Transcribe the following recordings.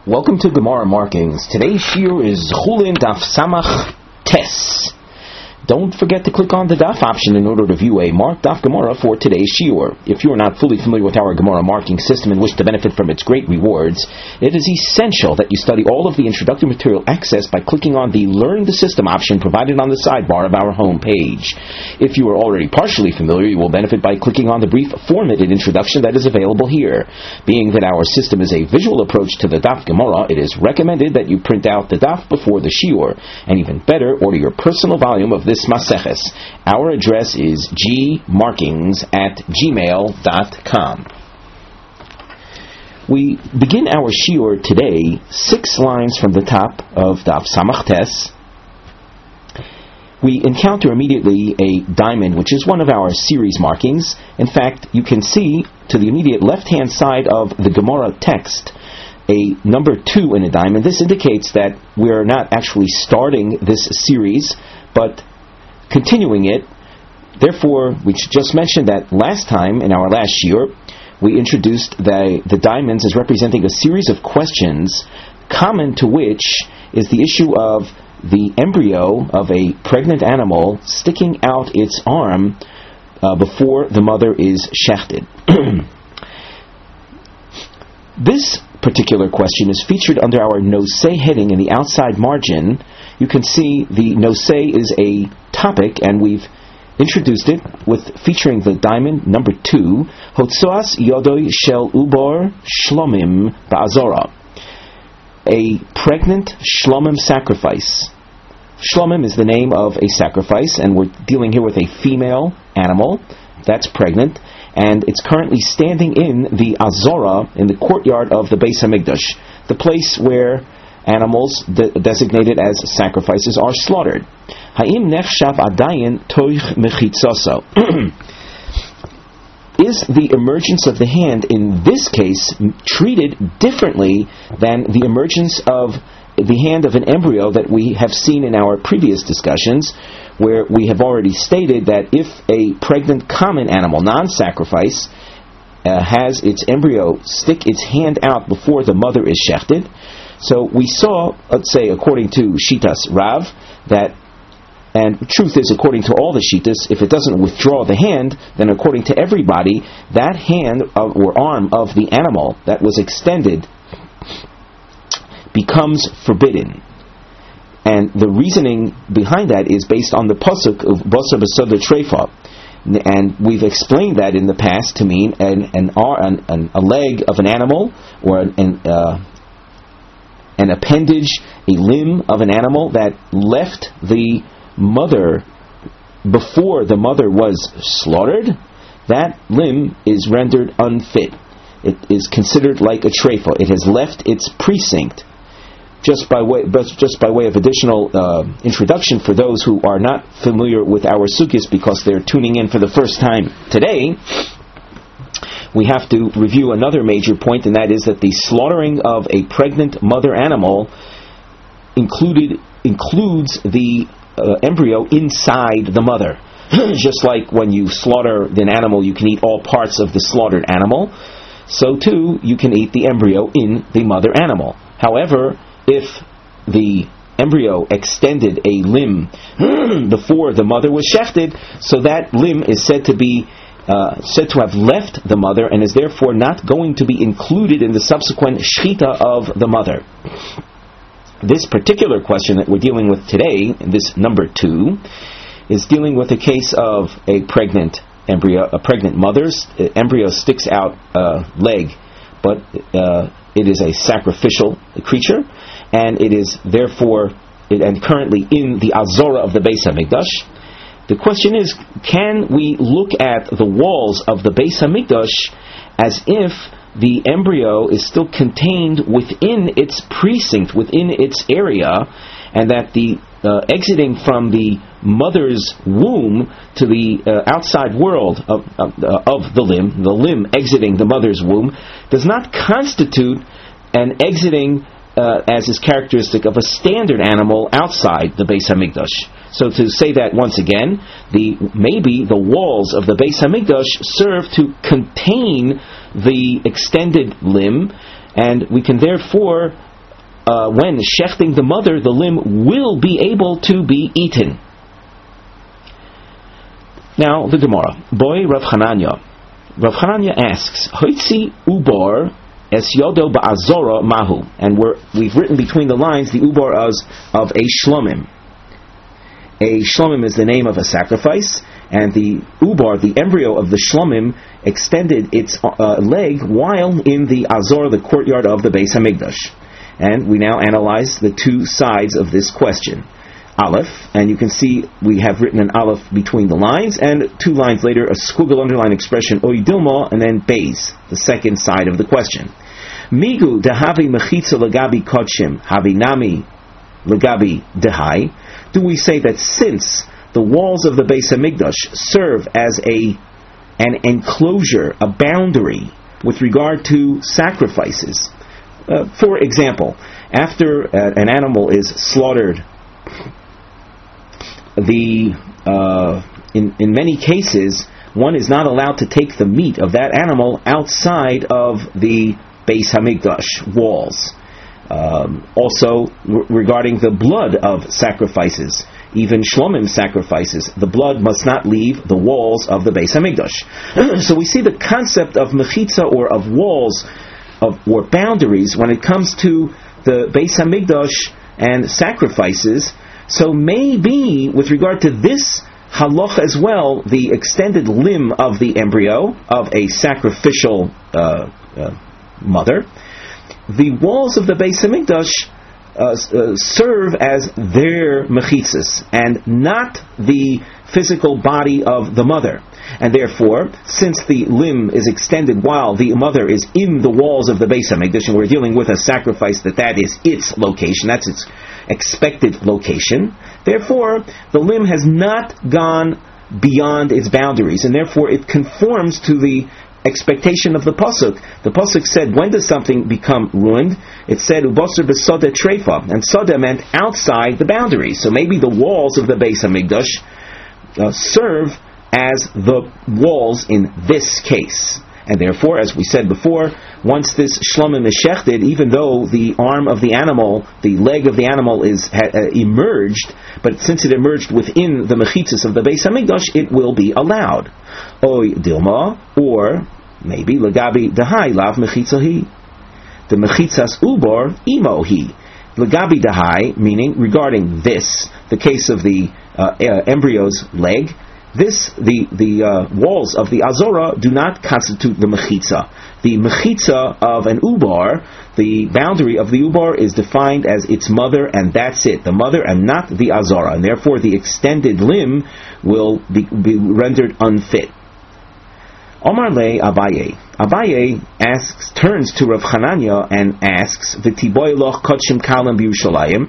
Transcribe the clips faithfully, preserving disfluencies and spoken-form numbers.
Welcome to Gemara Markings. Today's shiur is Chulin Daf Samach Tes. Don't forget to click on the Daf option in order to view a marked Daf Gemara for today's shiur. If you are not fully familiar with our Gemara marking system and wish to benefit from its great rewards, it is essential that you study all of the introductory material accessed by clicking on the Learn the System option provided on the sidebar of our home page. If you are already partially familiar, you will benefit by clicking on the brief formatted introduction that is available here. Being that our system is a visual approach to the Daf Gemara, it is recommended that you print out the Daf before the shiur, and even better, order your personal volume of this Maseches. Our address is gmarkings at gmail dot com. We begin our shiur today six lines from the top of Daf Samach Tes. We encounter immediately a diamond, which is one of our series markings. In fact, you can see to the immediate left-hand side of the Gemara text a number two in a diamond. This indicates that we are not actually starting this series, but continuing it. Therefore, we just mentioned that last time in our last shiur, we introduced the, the diamonds as representing a series of questions, common to which is the issue of the embryo of a pregnant animal sticking out its arm uh, before the mother is shechted. This particular question is featured under our nosei heading in the outside margin. You can see the nosei is a topic, and we've introduced it with featuring the diamond number two, Hotzoas Yodoi Shel Ubor Shlomim Ba'azora, a pregnant Shlomim sacrifice. Shlomim is the name of a sacrifice, and we're dealing here with a female animal that's pregnant, and it's currently standing in the Azora, in the courtyard of the Beis Hamikdash, the place where animals de- designated as sacrifices are slaughtered. Ha'im nechshav adayin toich mechitzoso. Is the emergence of the hand in this case treated differently than the emergence of the hand of an embryo that we have seen in our previous discussions, where we have already stated that if a pregnant common animal, non-sacrifice, uh, has its embryo stick its hand out before the mother is shechted. So we saw, let's say, according to Shitas Rav, that, and truth is, according to all the Shitas, if it doesn't withdraw the hand, then according to everybody, that hand of, or arm of the animal that was extended becomes forbidden. And the reasoning behind that is based on the pasuk of Basar B'Soda Treifa. And we've explained that in the past to mean an, an, an, an, a leg of an animal, or an, an uh, an appendage, a limb of an animal that left the mother before the mother was slaughtered. That limb is rendered unfit. It is considered like a treifa. It has left its precinct. Just by way, just by way of additional uh, introduction for those who are not familiar with our sukkahs because they're tuning in for the first time today, we have to review another major point, and that is that the slaughtering of a pregnant mother animal included includes the uh, embryo inside the mother. Just like when you slaughter an animal, you can eat all parts of the slaughtered animal, so too you can eat the embryo in the mother animal. However, if the embryo extended a limb before the mother was shechted, so that limb is said to be uh, said to have left the mother and is therefore not going to be included in the subsequent shechita of the mother. This particular question that we're dealing with today, this number two, is dealing with a case of a pregnant embryo, a pregnant mother's uh, embryo sticks out a leg, but uh, it is a sacrificial creature, and it is therefore, it, and currently in the Azora of the Beis Hamikdash. The question is, can we look at the walls of the Beis Hamikdash as if the embryo is still contained within its precinct, within its area, and that the uh, exiting from the mother's womb to the uh, outside world of, of, uh, of the limb, the limb exiting the mother's womb, does not constitute an exiting uh, as is characteristic of a standard animal outside the Beis Hamikdash. So to say that once again, the maybe the walls of the Beis Hamikdash serve to contain the extended limb, and we can therefore uh, when shechting the mother, the limb will be able to be eaten. Now, the Gemara. Boy Rav Hananya. Rav Hananya asks, Hoitzi ubar es yodo ba'azora mahu. And we're, we've written between the lines the ubar as of a shlomim. A shlomim is the name of a sacrifice, and the ubar, the embryo of the shlomim, extended its uh, leg while in the azor, the courtyard of the Beis Hamikdash. And we now analyze the two sides of this question. Aleph, and you can see we have written an Aleph between the lines, and two lines later a squiggle underline expression Oy Dilma, and then Beis, the second side of the question. Migu dehavi mechitza legabi kodshim havi nami legabi dehai. Do we say that since the walls of the Beis Hamikdash serve as a an enclosure, a boundary with regard to sacrifices? Uh, for example, after uh, an animal is slaughtered, the uh, in in many cases one is not allowed to take the meat of that animal outside of the Beis Hamikdash walls. Um, also, r- regarding the blood of sacrifices, even shlomim sacrifices, the blood must not leave the walls of the Beis Hamikdash. So we see the concept of mechitza, or of walls, of or boundaries, when it comes to the Beis Hamikdash and sacrifices. So maybe, with regard to this halacha as well, the extended limb of the embryo of a sacrificial uh, uh, mother, the walls of the Beis Hamikdash uh, uh, serve as their mechitzas, and not the physical body of the mother. And therefore, since the limb is extended while the mother is in the walls of the Beis Hamikdash, and we're dealing with a sacrifice that that is its location, that's its expected location, therefore the limb has not gone beyond its boundaries, and therefore it conforms to the expectation of the pasuk. The pasuk said, when does something become ruined? It said ubasar b'soda treifa, and soda meant outside the boundaries. So maybe the walls of the Beis Hamikdash uh, serve as the walls in this case. And therefore, as we said before, once this shlomim is shechted, even though the arm of the animal, the leg of the animal is ha, uh, emerged, but since it emerged within the mechitzas of the Beis Hamikdash, it will be allowed. Oy dilma, or maybe legabi dahai lav mechitzahi. The mechitzas ubar imohi. Legabi dahai, meaning regarding this, the case of the uh, uh, embryo's leg, This, the the uh, walls of the Azora do not constitute the mechitza. The mechitza of an ubar, the boundary of the ubar, is defined as its mother, and that's it, the mother and not the Azora, and therefore the extended limb will be, be rendered unfit. Omar le Abaye. Abaye asks, turns to Rav Hananya and asks, V'tiboy loch kodshim kalam b'Yushalayim.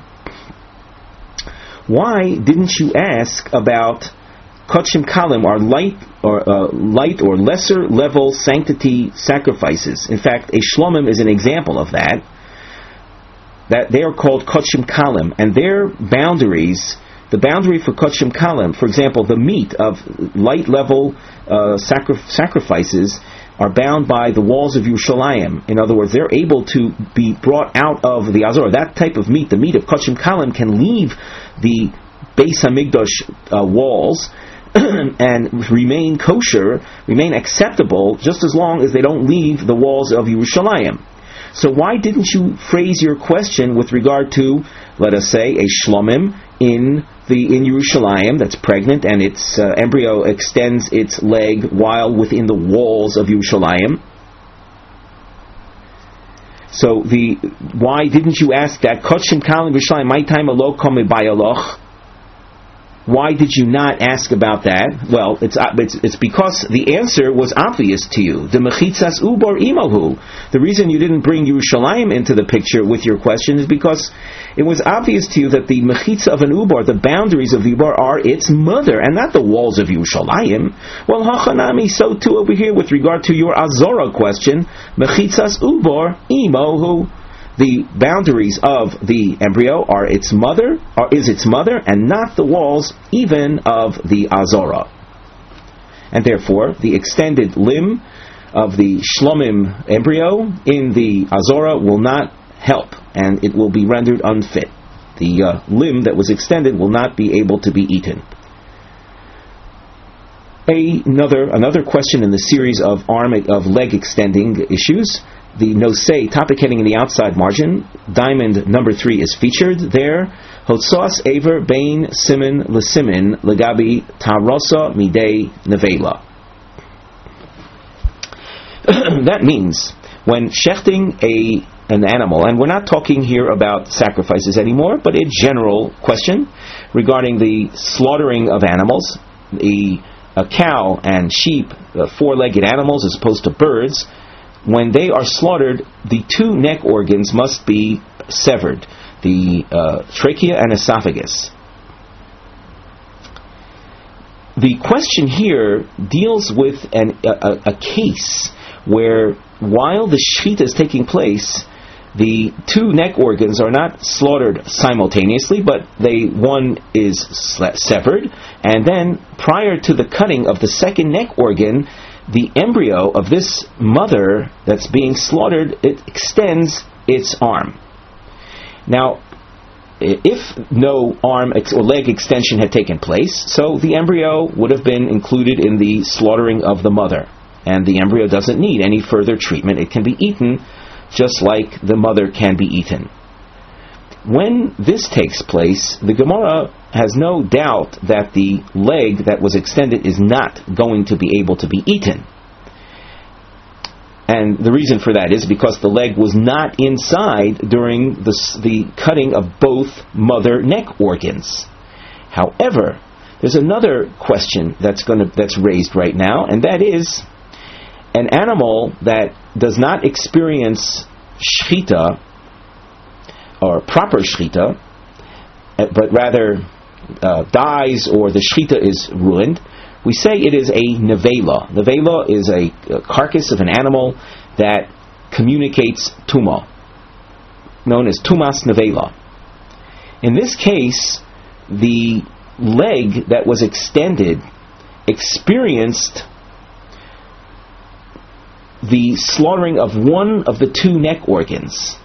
Why didn't you ask about Kodshim Kalim, are light or uh, light or lesser level sanctity sacrifices? In fact, a shlomim is an example of that. That they are called Kodshim Kalim, and their boundaries, the boundary for Kodshim Kalim, for example, the meat of light level uh, sacri- sacrifices are bound by the walls of Yerushalayim. In other words, they're able to be brought out of the Azor. That type of meat, the meat of Kodshim Kalim, can leave the Beis Hamikdash uh, walls and remain kosher, remain acceptable, just as long as they don't leave the walls of Yerushalayim. So why didn't you phrase your question with regard to, let us say, a shlomim in the in Yerushalayim that's pregnant and its uh, embryo extends its leg while within the walls of Yerushalayim? So the why didn't you ask that? Kodshim kalim Yerushalayim, my time alo komi bayaloch. Why did you not ask about that? Well, it's it's, it's because the answer was obvious to you. The mechitzas ubar imahu. The reason you didn't bring Yerushalayim into the picture with your question is because it was obvious to you that the mechitza of an ubar, the boundaries of the ubar, are its mother and not the walls of Yerushalayim. Well, hachanami, so too over here with regard to your Azora question, mechitzas ubar imahu. The boundaries of the embryo are its mother, or is its mother, and not the walls even of the Azora. And therefore, the extended limb of the shlomim embryo in the Azora will not help, and it will be rendered unfit. The uh, limb that was extended will not be able to be eaten. A, another another question in the series of arm of leg extending issues. The nosei, topic heading in the outside margin, diamond number three is featured there. Hotzos Aver Bain Simin Lesimin Legabi Tarosa Midei Nevela. That means when shechting a an animal, and we're not talking here about sacrifices anymore, but a general question regarding the slaughtering of animals, the a cow and sheep, uh, four-legged animals as opposed to birds, when they are slaughtered, the two neck organs must be severed, the uh, trachea and esophagus. The question here deals with an, a, a case where, while the shechita is taking place, the two neck organs are not slaughtered simultaneously, but they one is severed, and then prior to the cutting of the second neck organ, the embryo of this mother that's being slaughtered, it extends its arm. Now, if no arm ex- or leg extension had taken place, so the embryo would have been included in the slaughtering of the mother, and the embryo doesn't need any further treatment. It can be eaten just like the mother can be eaten. When this takes place, the Gemara has no doubt that the leg that was extended is not going to be able to be eaten. And the reason for that is because the leg was not inside during the, the cutting of both mother neck organs. However, there's another question that's going to, that's raised right now, and that is an animal that does not experience shechita, or proper shechita, but rather uh, dies or the shechita is ruined, we say it is a nevela. Nevela is a, a carcass of an animal that communicates tuma, known as tumas nevela. In this case, the leg that was extended experienced the slaughtering of one of the two neck organs.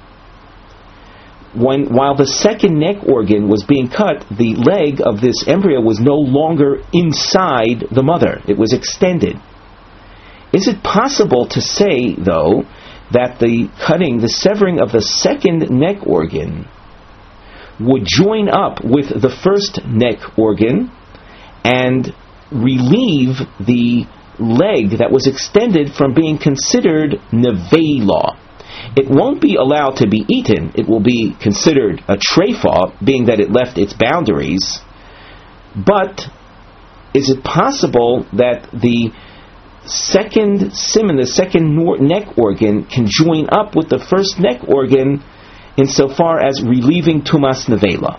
When, while the second neck organ was being cut, the leg of this embryo was no longer inside the mother. It was extended. Is it possible to say, though, that the cutting, the severing of the second neck organ would join up with the first neck organ and relieve the leg that was extended from being considered nevela? It won't be allowed to be eaten. It will be considered a treifa, being that it left its boundaries. But is it possible that the second siman, the second neck organ, can join up with the first neck organ insofar as relieving tumas nevela?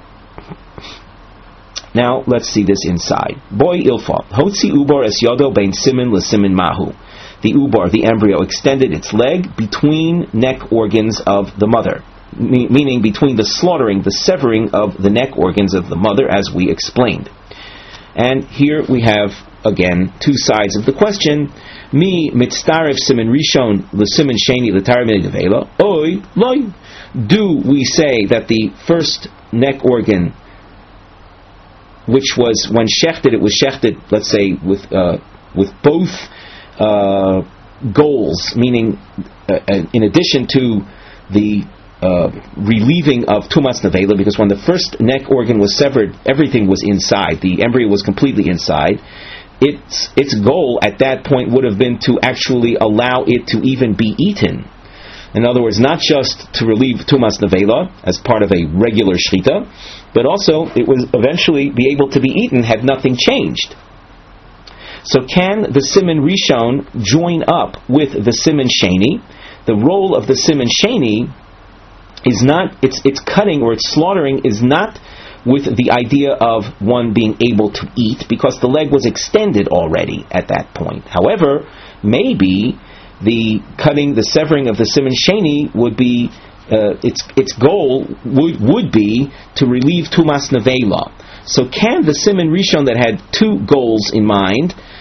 Now let's see this inside. Boy ilfa hotzi ubar es yodo bein siman lesiman mahu. The ubar, the embryo, extended its leg between neck organs of the mother, me- meaning between the slaughtering, the severing of the neck organs of the mother, as we explained. And here we have, again, two sides of the question. Mi mitztaref siman rishon l'siman sheni l'tar nevela. Oy loy. Do we say that the first neck organ, which was, when shechted, it was shechted, let's say, with uh, with both Uh, goals, meaning uh, in addition to the uh, relieving of tumas nevela, because when the first neck organ was severed, everything was inside, the embryo was completely inside. Its its goal at that point would have been to actually allow it to even be eaten. In other words, not just to relieve tumas nevela as part of a regular shechita, but also it would eventually be able to be eaten had nothing changed. So can the siman rishon join up with the siman sheni? The role of the siman sheni is not, its its cutting or its slaughtering is not with the idea of one being able to eat, because the leg was extended already at that point. However, maybe the cutting, the severing of the siman sheni would be, uh, its its goal would, would be to relieve tumas nevela. So can the siman rishon that had two goals in mind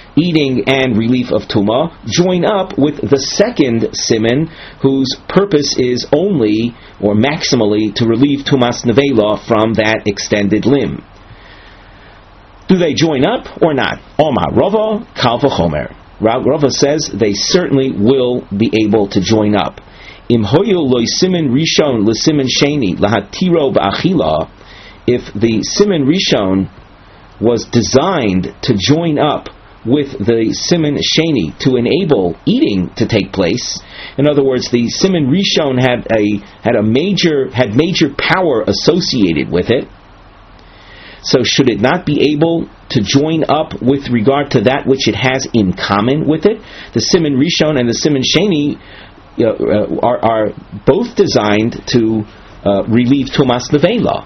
eating and relief of Tumah, join up with the second siman, whose purpose is only, or maximally, to relieve Tumas Nevela from that extended limb. Do they join up or not? Oma Rava, Kal v'chomer. Rava says they certainly will be able to join up. Im hoyu loy siman rishon l'siman sheni lahatiro ba'achila. If the siman rishon was designed to join up with the siman sheni to enable eating to take place, in other words, the siman rishon had a had a major had major power associated with it. So should it not be able to join up with regard to that which it has in common with it? The siman rishon and the siman sheni uh, are, are both designed to uh, relieve tumas nevela.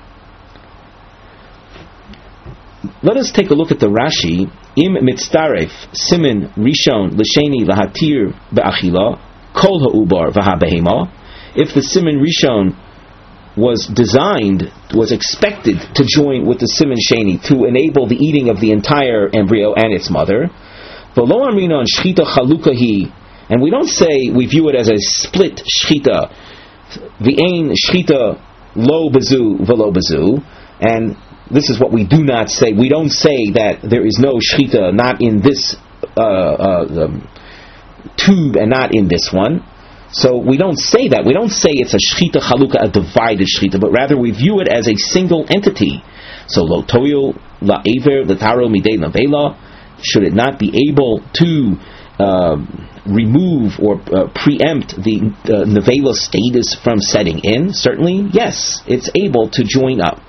Let us take a look at the Rashi. Im mitztaref siman rishon l'sheni lahatir be'achila kol ha'ubar v'ha'behema. If the siman rishon was designed, was expected to join with the siman sheni to enable the eating of the entire embryo and its mother, v'lo amrina on shchita chalukahi, and we don't say we view it as a split shchita, v'ein shchita lo bezu v'lo bezu, and this is what we do not say. We don't say that there is no shchita, not in this uh, uh, um, tube and not in this one. So we don't say that. We don't say it's a shchita chaluka, a divided shchita, but rather we view it as a single entity. So lo toyo la aver l'taro midei nevela. Should it not be able to uh, remove or uh, preempt the uh, nevela status from setting in? Certainly, yes, it's able to join up.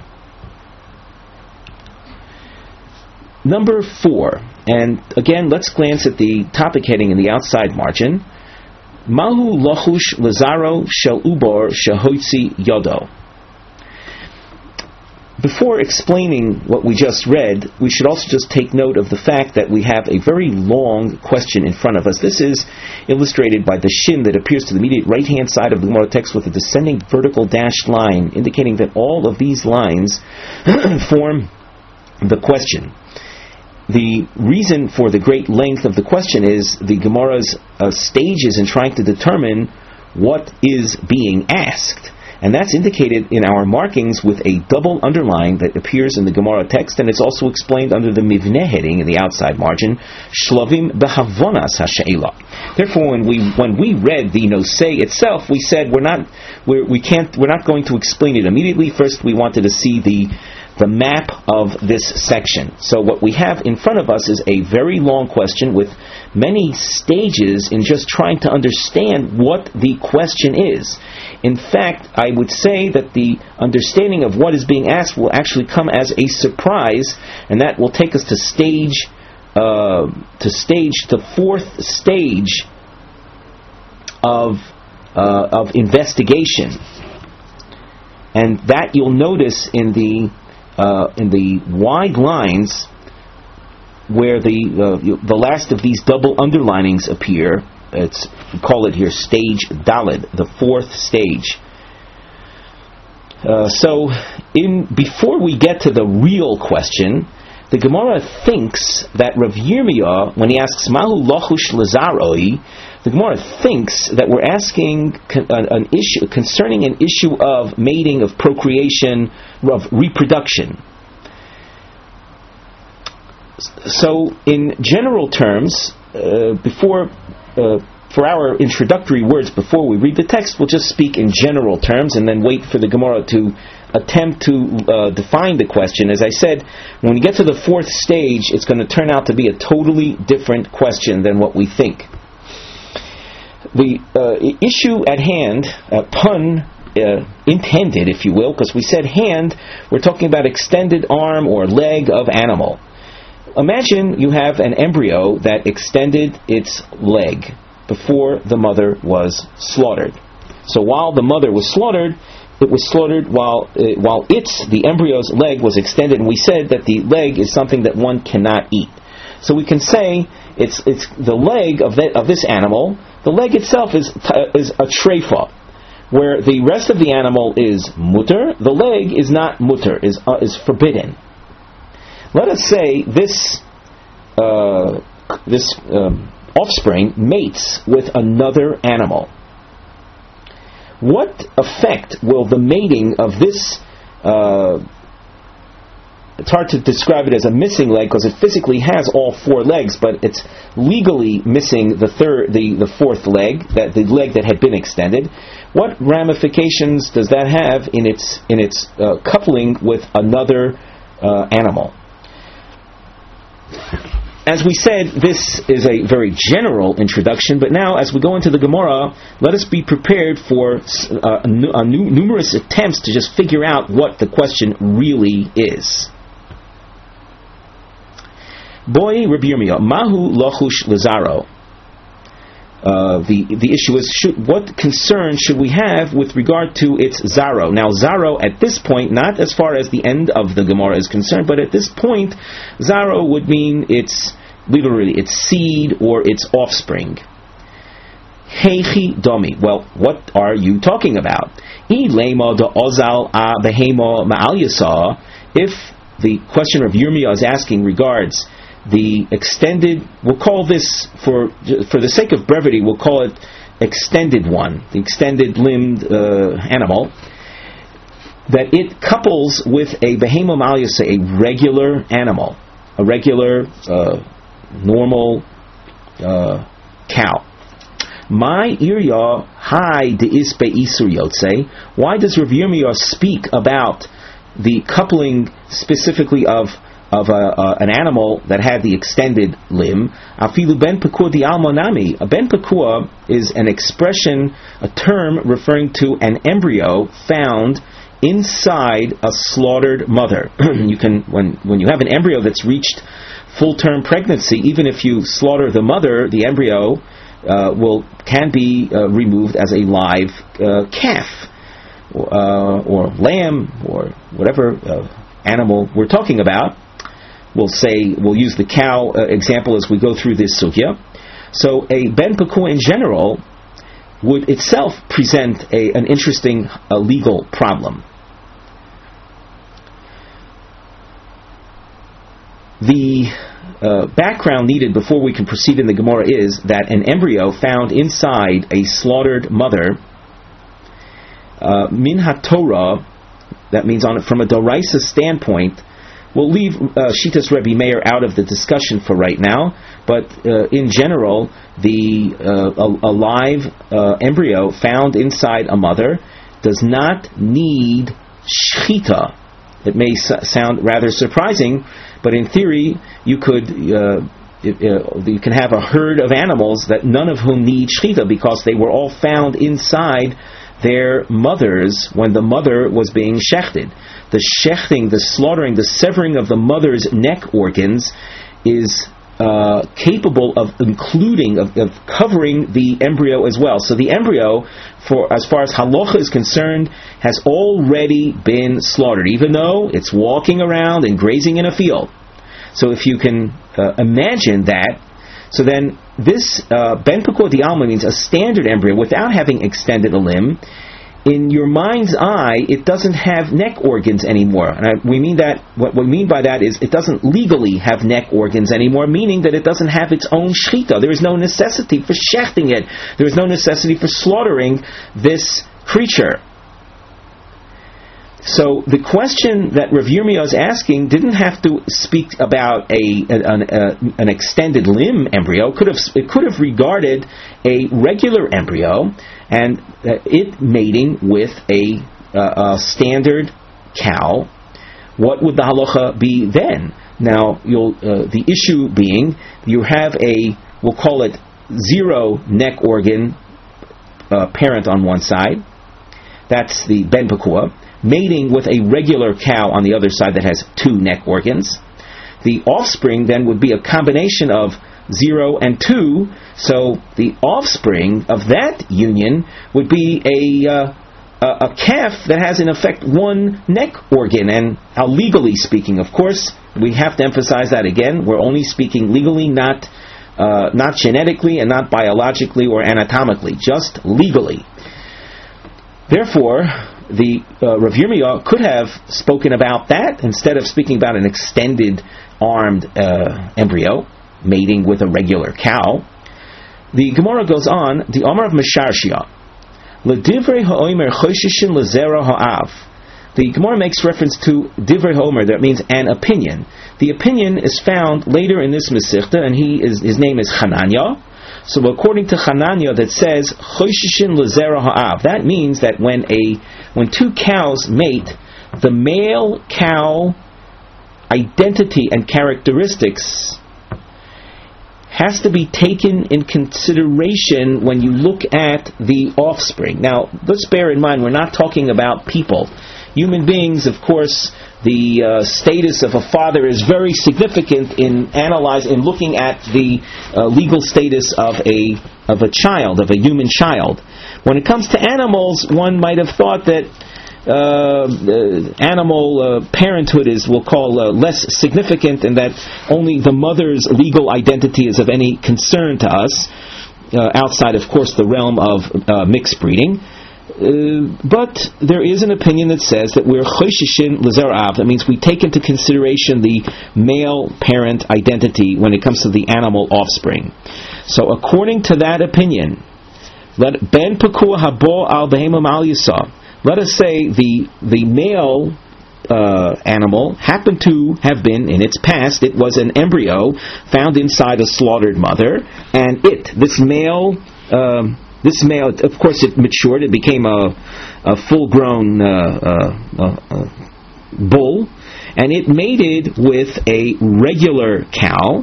Number four, and again, let's glance at the topic heading in the outside margin. Mahu lachush lazaro shel ubor shehoitzi yodo. Before explaining what we just read, we should also just take note of the fact that we have a very long question in front of us. This is illustrated by the shin that appears to the immediate right-hand side of the Gemara text with a descending vertical dashed line, indicating that all of these lines form the question. The reason for the great length of the question is the Gemara's uh, stages in trying to determine what is being asked. And that's indicated in our markings with a double underline that appears in the Gemara text, and it's also explained under the Mivneh heading in the outside margin, Shlavim behavonas ha'she'ela. Therefore, when we when we read the nosei itself, we said we're not we're, we can't we're not going to explain it immediately. First, we wanted to see the the map of this section. So what we have in front of us is a very long question with many stages in just trying to understand what the question is. In fact, I would say that the understanding of what is being asked will actually come as a surprise, and that will take us to stage uh, to stage the fourth stage of uh, of investigation, and that you'll notice in the Uh, in the wide lines where the uh, the last of these double underlinings appear. It's, we call it here stage Daled, the fourth stage. Uh, so, in before we get to the real question, the Gemara thinks that Rav Yirmiyah, when he asks Mahu Lachush Lazaroi, the Gemara thinks that we're asking con- an issue concerning an issue of mating, of procreation, of reproduction. So, in general terms, uh, before uh, for our introductory words before we read the text, we'll just speak in general terms and then wait for the Gemara to attempt to uh, define the question. As I said, when we get to the fourth stage, it's going to turn out to be a totally different question than what we think. The uh, issue at hand, uh, pun uh, intended, if you will, because we said hand, we're talking about extended arm or leg of animal. Imagine you have an embryo that extended its leg before the mother was slaughtered. So while the mother was slaughtered, it was slaughtered while uh, while its, the embryo's leg was extended, and we said that the leg is something that one cannot eat. So we can say it's it's the leg of that of this animal. The leg itself is uh, is a treifa, where the rest of the animal is mutter. The leg is not mutter, is uh, is forbidden. Let us say this uh, this um, offspring mates with another animal, what effect will the mating of this uh, it's hard to describe it as a missing leg because it physically has all four legs, but it's legally missing the third, the, the fourth leg, that the leg that had been extended. What ramifications does that have in its in its uh, coupling with another uh, animal? As we said, this is a very general introduction, but now as we go into the Gemara, let us be prepared for uh, n- uh, n- numerous attempts to just figure out what the question really is. Boy Rabbi Yirmiyah, Mahu Lochush Lazaro. Uh, the the issue is, should, what concern should we have with regard to its Zaro? Now, Zaro at this point, not as far as the end of the Gemara is concerned, but at this point, Zaro would mean its, literally, its seed or its offspring. Heichi Domi. Well, what are you talking about? I lema de ozal a behema ma'al yasa. If the question of Yirmiyah is asking regards the extended, we'll call this, for for the sake of brevity, we'll call it extended one, the extended limbed uh, animal, that it couples with a behema ma'al yasa, a regular animal, a regular, uh, normal uh, cow. My irya hi de ispe isur yotze. Why does Rav Yirmiyah speak about the coupling specifically of of a, uh, an animal that had the extended limb? Afilu ben pekua di almonami. A ben pekua is an expression, a term referring to an embryo found inside a slaughtered mother. You can, when when you have an embryo that's reached full-term pregnancy, even if you slaughter the mother, the embryo uh, will can be uh, removed as a live uh, calf uh, or lamb or whatever uh, animal we're talking about. We'll say, we'll use the cow uh, example as we go through this sugya. So a ben pekua in general would itself present a, an interesting uh, legal problem. The uh, background needed before we can proceed in the Gemara is that an embryo found inside a slaughtered mother, uh, min haTorah, that means on from a Doraisa standpoint. We'll leave uh, Shitas Rebbe Meir out of the discussion for right now, but uh, in general, the uh, a, a live uh, embryo found inside a mother does not need shchita. It may s- sound rather surprising, but in theory, you could uh, it, uh, you can have a herd of animals that none of whom need shchita because they were all found inside their mothers when the mother was being shechted. The shechting, the slaughtering, the severing of the mother's neck organs is uh, capable of including, of, of covering the embryo as well. So the embryo, for as far as halacha is concerned, has already been slaughtered, even though it's walking around and grazing in a field. So if you can uh, imagine that, so then this uh, ben pekua di alma means a standard embryo without having extended a limb. In your mind's eye, it doesn't have neck organs anymore. And I, we mean that, what we mean by that is it doesn't legally have neck organs anymore, meaning that it doesn't have its own shchita. There is no necessity for shechting it. There is no necessity for slaughtering this creature. So the question that Rav Yirmiyah is asking didn't have to speak about a an, a, an extended limb embryo. Could have it could have regarded a regular embryo and uh, it mating with a, uh, a standard cow. What would the halacha be then? Now, you'll uh, the issue being you have a, we'll call it zero neck organ uh, parent on one side. That's the ben pekua. Mating with a regular cow on the other side that has two neck organs. The offspring then would be a combination of zero and two, so the offspring of that union would be a uh, a, a calf that has in effect one neck organ. And how legally speaking, of course, we have to emphasize that again, we're only speaking legally, not uh, not genetically and not biologically or anatomically, just legally. Therefore, the uh, Rav Yirmiyah could have spoken about that instead of speaking about an extended armed uh, embryo. mating with a regular cow. The Gemara goes on, the Omar of Mesharshia, L'divrei ha'omer choshishin l'zera ha'av. The Gemara makes reference to Divrei ha'omer, that means an opinion. The opinion is found later in this Masechta, and he is, his name is Hananya. So according to Hananya, that says Choshishin l'zera ha'av, that means that when a when two cows mate, the male cow identity and characteristics has to be taken in consideration when you look at the offspring. Now, let's bear in mind, we're not talking about people. Human beings, of course, the uh, status of a father is very significant in analyzing, in looking at the uh, legal status of a of a child, of a human child. When it comes to animals, one might have thought that uh, uh, animal uh, parenthood is, we'll call, uh, less significant, and that only the mother's legal identity is of any concern to us, uh, outside, of course, the realm of uh, mixed breeding. Uh, but there is an opinion that says that we're choshishin l'zer av. That means we take into consideration the male parent identity when it comes to the animal offspring. So according to that opinion, let ben pakua habo al behemam al yisa. Let us say the the male uh, animal happened to have been, in its past, it was an embryo found inside a slaughtered mother, and it, this male. Um, This male, of course, it matured. It became a, a full-grown uh, uh, uh, bull, and it mated with a regular cow.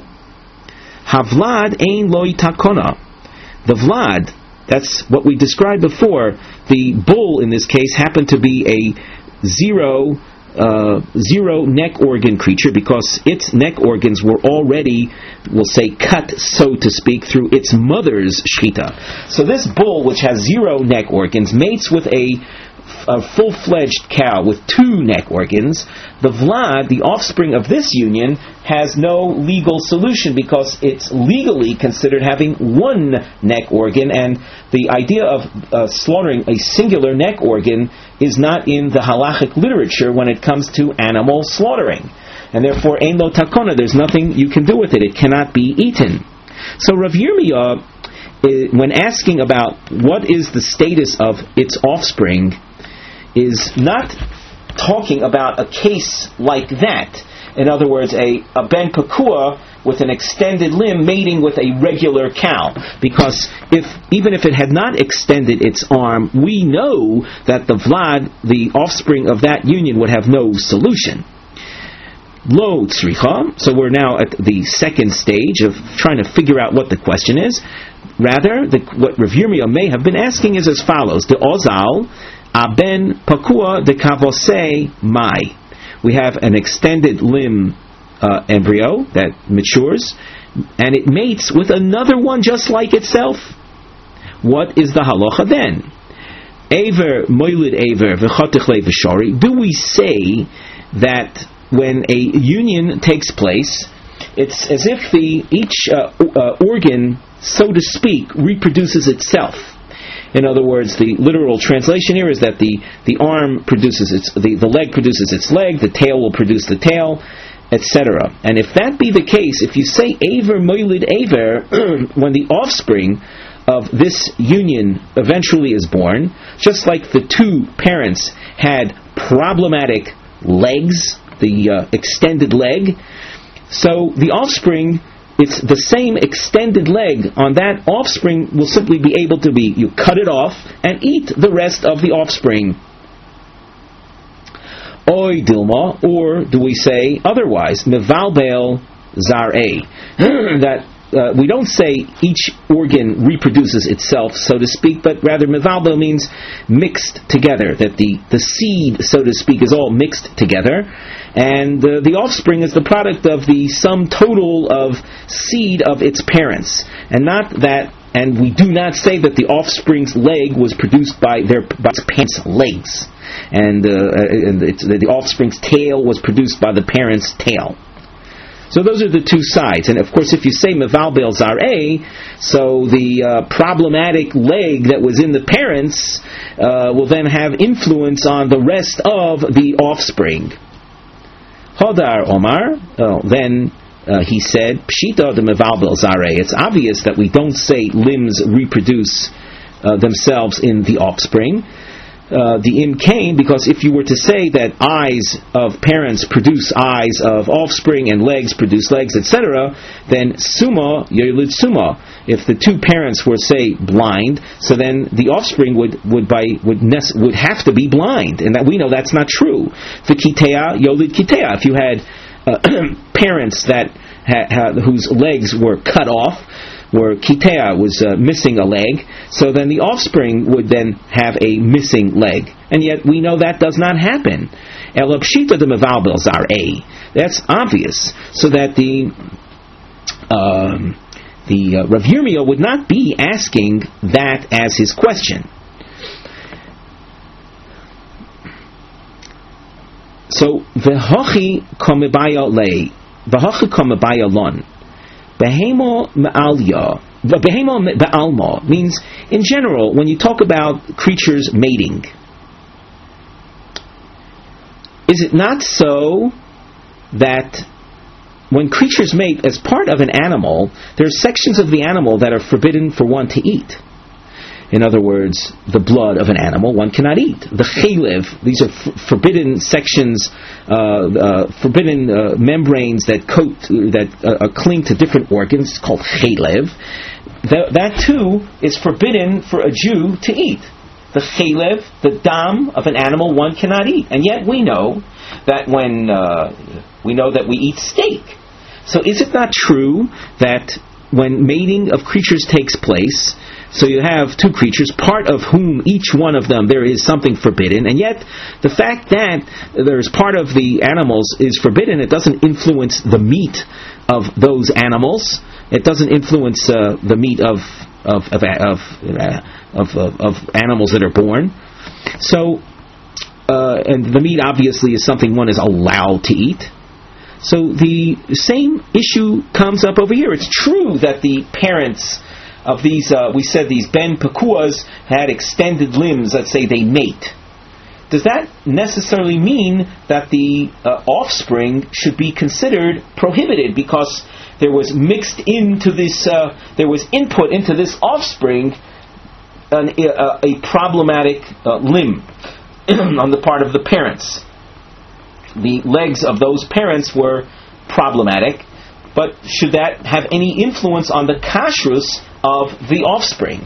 Havlad ein lo takona. The vlad, that's what we described before. The bull, in this case, happened to be a zero, uh, zero neck organ creature, because its neck organs were already, we'll say, cut, so to speak, through its mother's shchita. So this bull, which has zero neck organs, mates with a, a full-fledged cow with two neck organs. The vlad, the offspring of this union, has no legal solution, because it's legally considered having one neck organ, and the idea of uh, slaughtering a singular neck organ is not in the halachic literature when it comes to animal slaughtering. And therefore, ein lo takona, there's nothing you can do with it. It cannot be eaten. So Rav Yirmiyah, when asking about what is the status of its offspring, is not talking about a case like that. In other words, a, a ben pakua with an extended limb mating with a regular cow. Because if even if it had not extended its arm, we know that the vlad, the offspring of that union, would have no solution. Lo tzricha. So we're now at the second stage of trying to figure out what the question is. Rather, the, what Rav Yirmiyah may have been asking is as follows: the ozal aben pakua de kavosei mai. We have an extended limb uh, embryo that matures, and it mates with another one just like itself. What is the halacha then? Aver moilid aver v'chotichle v'shori. Do we say that when a union takes place, it's as if the each uh, uh, organ, so to speak, reproduces itself? In other words, the literal translation here is that the, the arm produces its, the, the leg produces its leg, the tail will produce the tail, et cetera. And if that be the case, if you say Aver Moilid Aver, when the offspring of this union eventually is born, just like the two parents had problematic legs, the uh, extended leg, so the offspring, it's the same extended leg on that offspring will simply be able to be, you cut it off and eat the rest of the offspring. Oy dilma, or do we say otherwise? Mevalbel zar'e. That uh, we don't say each organ reproduces itself, so to speak, but rather mevalbel means mixed together, that the, the seed, so to speak, is all mixed together. And uh, the offspring is the product of the sum total of seed of its parents. And not that, and we do not say that the offspring's leg was produced by their by its parents' legs. And, uh, and it's, the offspring's tail was produced by the parents' tail. So those are the two sides. And of course, if you say mevalbel zar'e, so the uh, problematic leg that was in the parents uh, will then have influence on the rest of the offspring. Hadar Omar, oh, then uh, he said, Pshita de mevalbel zare. It's obvious that we don't say limbs reproduce uh, themselves in the offspring. Uh, the im came because if you were to say that eyes of parents produce eyes of offspring and legs produce legs, et cetera, then summa yolid summa. If the two parents were, say, blind, so then the offspring would would by would nec- would have to be blind, and that we know that's not true. The kitea yolid kitea. If you had uh, parents that ha- ha- whose legs were cut off, where kitea was uh, missing a leg, so then the offspring would then have a missing leg. And yet we know that does not happen. That's obvious. So that the um, the uh, Rav Yirmiyah would not be asking that as his question. So v'hochi komebaya lei, v'hochi komebaya lon. Behemo me'alya, behemo be'alma means, in general, when you talk about creatures mating, is it not so that when creatures mate as part of an animal, there are sections of the animal that are forbidden for one to eat? In other words, the blood of an animal one cannot eat. The chaylev, these are f- forbidden sections, uh, uh, forbidden uh, membranes that coat, that uh, cling to different organs, called chaylev. Th- that too is forbidden for a Jew to eat. The chaylev, the dam of an animal one cannot eat. And yet we know that when, uh, we know that we eat steak. So is it not true that when mating of creatures takes place, so you have two creatures, part of whom each one of them there is something forbidden, and yet the fact that there's part of the animals is forbidden, it doesn't influence the meat of those animals. It doesn't influence uh, the meat of of of of, uh, of of of animals that are born. So, uh, and the meat obviously is something one is allowed to eat. So the same issue comes up over here. It's true that the parents of these, uh, we said these ben pekuas had extended limbs. Let's say they mate. Does that necessarily mean that the uh, offspring should be considered prohibited because there was mixed into this, uh, there was input into this offspring an, a, a problematic uh, limb on the part of the parents? The legs of those parents were problematic, but should that have any influence on the kashrus of the offspring?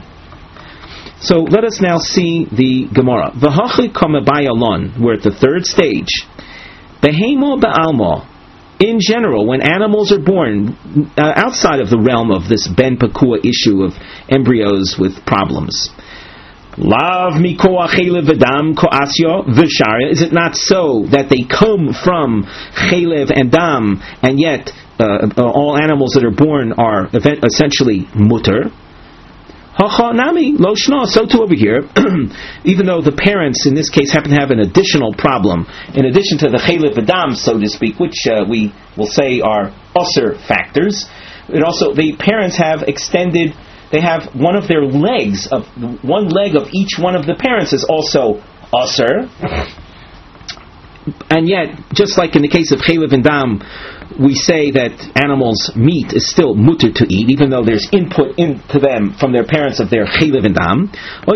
So let us now see the Gemara. V'hachi kamebayalon. We're at the third stage. Behemo be'alma. In general, when animals are born uh, outside of the realm of this ben pekua issue of embryos with problems, Lav mikoach chelev v'dam koasyo v'sharia. Is it not so that they come from chelev and dam, and yet uh, all animals that are born are essentially mutter? Hacha nami lo shna. So too over here, even though the parents in this case happen to have an additional problem, in addition to the chelev v'dam, so to speak, which uh, we will say are usher factors, it also the parents have extended. They have one of their legs, of one leg of each one of the parents is also usher. And yet, just like in the case of chelev and dam, we say that animals' meat is still mutter to eat, even though there's input into them from their parents of their chelev and dam. Or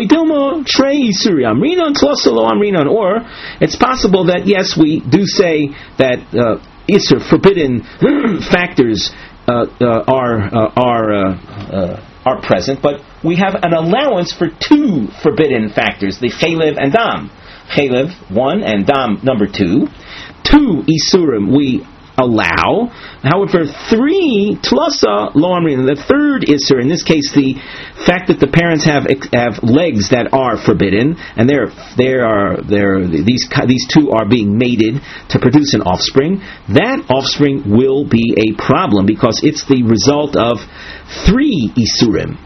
it's possible that, yes, we do say that uh, isser, forbidden factors uh, uh, are uh, are uh, uh, are present, but we have an allowance for two forbidden factors, the chelev and dam. Chelev, one, and dam, number two. Two isurim we allow. However, three tlasa lo amrin. The third isur, in this case, the fact that the parents have have legs that are forbidden, and they're they are they're these these two are being mated to produce an offspring. That offspring will be a problem because it's the result of three isurim.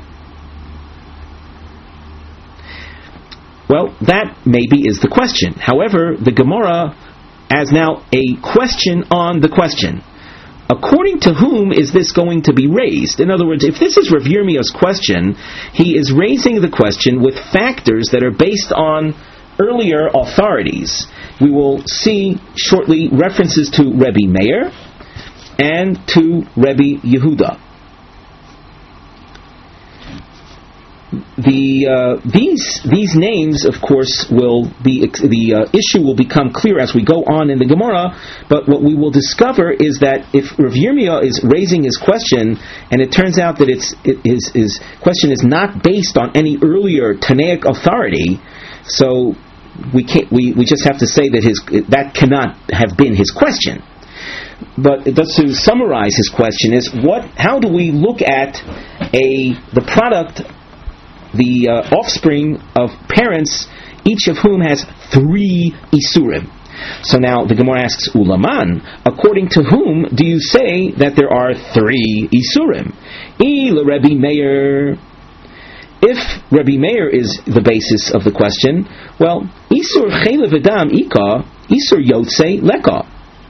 Well, that maybe is the question. However, the Gemara has now a question on the question. According to whom is this going to be raised? In other words, if this is Rav Yirmiyah's question, he is raising the question with factors that are based on earlier authorities. We will see shortly references to Rebbe Meir, and to Rebbe Yehuda. The uh, these these names, of course, will be the uh, issue will become clear as we go on in the Gemara. But what we will discover is that if Rav Yirmiyah is raising his question, and it turns out that it's it, his his question is not based on any earlier Tanaic authority, so we can't we, we just have to say that his that cannot have been his question. But just to summarize his question is what? How do we look at a the product? The uh, offspring of parents, each of whom has three isurim. So now the Gemara asks, Ulaman, according to whom do you say that there are three isurim? Il Rebbe Meir. If Rebbe Meir is the basis of the question, well, Isur Chelev Adam Ika, Isur Yotze Leka.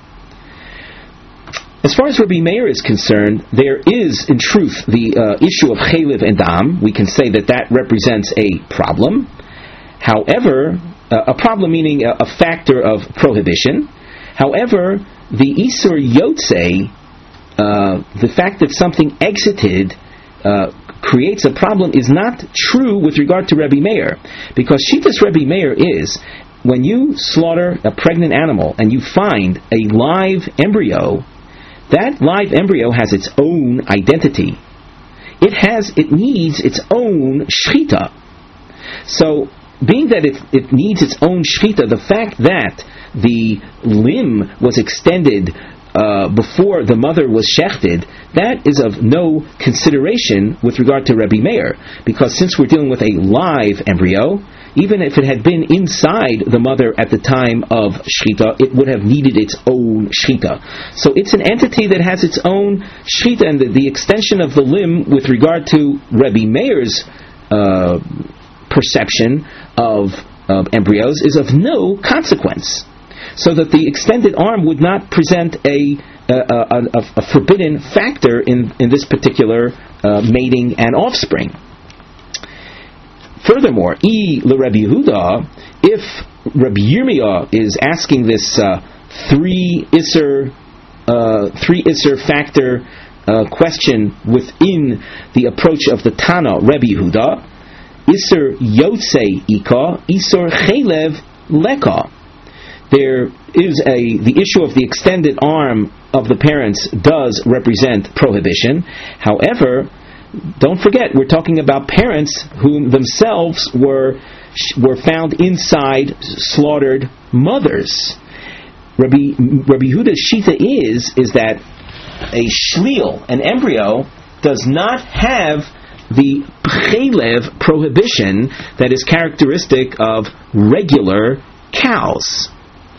As far as Rabbi Meir is concerned, there is, in truth, the uh, issue of Chelev and Dam. We can say that that represents a problem. However, uh, a problem meaning a, a factor of prohibition. However, the Isur Yotze, uh, the fact that something exited, uh, creates a problem is not true with regard to Rabbi Meir. Because Shitas Rabbi Meir is, when you slaughter a pregnant animal and you find a live embryo, that live embryo has its own identity. It has, it needs its own shchita. So, being that it, it needs its own shchita, the fact that the limb was extended uh, before the mother was shechted, that is of no consideration with regard to Rebbe Meir, because since we're dealing with a live embryo, even if it had been inside the mother at the time of shchita, it would have needed its own shchita. So it's an entity that has its own shchita, and the, the extension of the limb with regard to Rebbe Meir's uh, perception of, of embryos is of no consequence. So that the extended arm would not present a a, a, a forbidden factor in, in this particular uh, mating and offspring. Furthermore, E le Rabbi Yehuda, if Rabbi Yirmiyah is asking this uh, three iser, uh, three iser factor uh, question within the approach of the Tana Rabbi Yehuda, iser yotze ika, iser chelev leka. There is a the issue of the extended arm of the parents does represent prohibition. However, don't forget, we're talking about parents whom themselves were were found inside slaughtered mothers. Rabbi Rabbi Yehuda's shita is is that a shlil, an embryo, does not have the chelev prohibition that is characteristic of regular cows.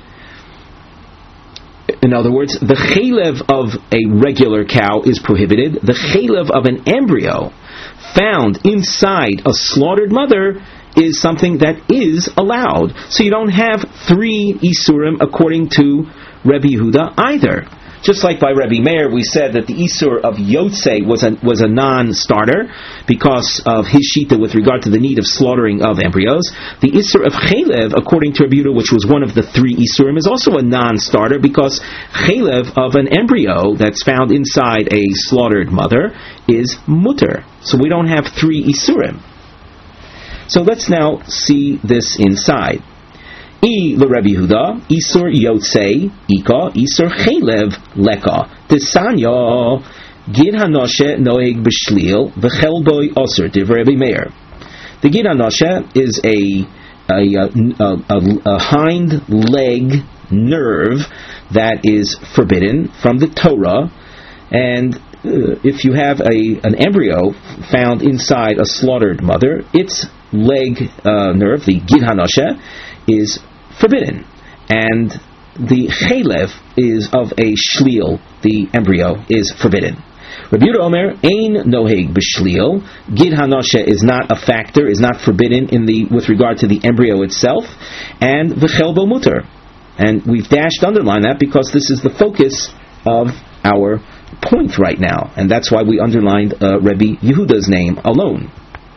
In other words, the chelev of a regular cow is prohibited. The chelev of an embryo found inside a slaughtered mother is something that is allowed. So you don't have three isurim according to Rebbe Yehuda either. Just like by Rebbe Meir, we said that the isur of Yotze was a, was a non-starter because of his shita with regard to the need of slaughtering of embryos. The isur of Chelev, according to Rebbe Yehuda, which was one of the three isurim, is also a non-starter because Chelev of an embryo that's found inside a slaughtered mother is mutter. So we don't have three isurim. So let's now see this inside. I le Rabbi Yehuda, Isur Yotze, Ika, Isur Chelev, Leka. Tisanya, Gid Hanoshe, Noeg B'Shlil, V'Chelboi Osir, Div Rabbi Meir. The Gid Hanoshe is a, a, a, a, a hind leg nerve that is forbidden from the Torah, and uh, if you have a an embryo found inside a slaughtered mother, its leg uh, nerve, the Gid Hanoshe, is forbidden, and the chelev is of a shlil, the embryo is forbidden. Rabbi Yehuda Omer, ein noheg b'shlil, Gid Hanoshe is not a factor, is not forbidden in the with regard to the embryo itself, and v'chelbo muter, and we've dashed underline that because this is the focus of our point right now, and that's why we underlined uh, Rabbi Yehuda's name alone.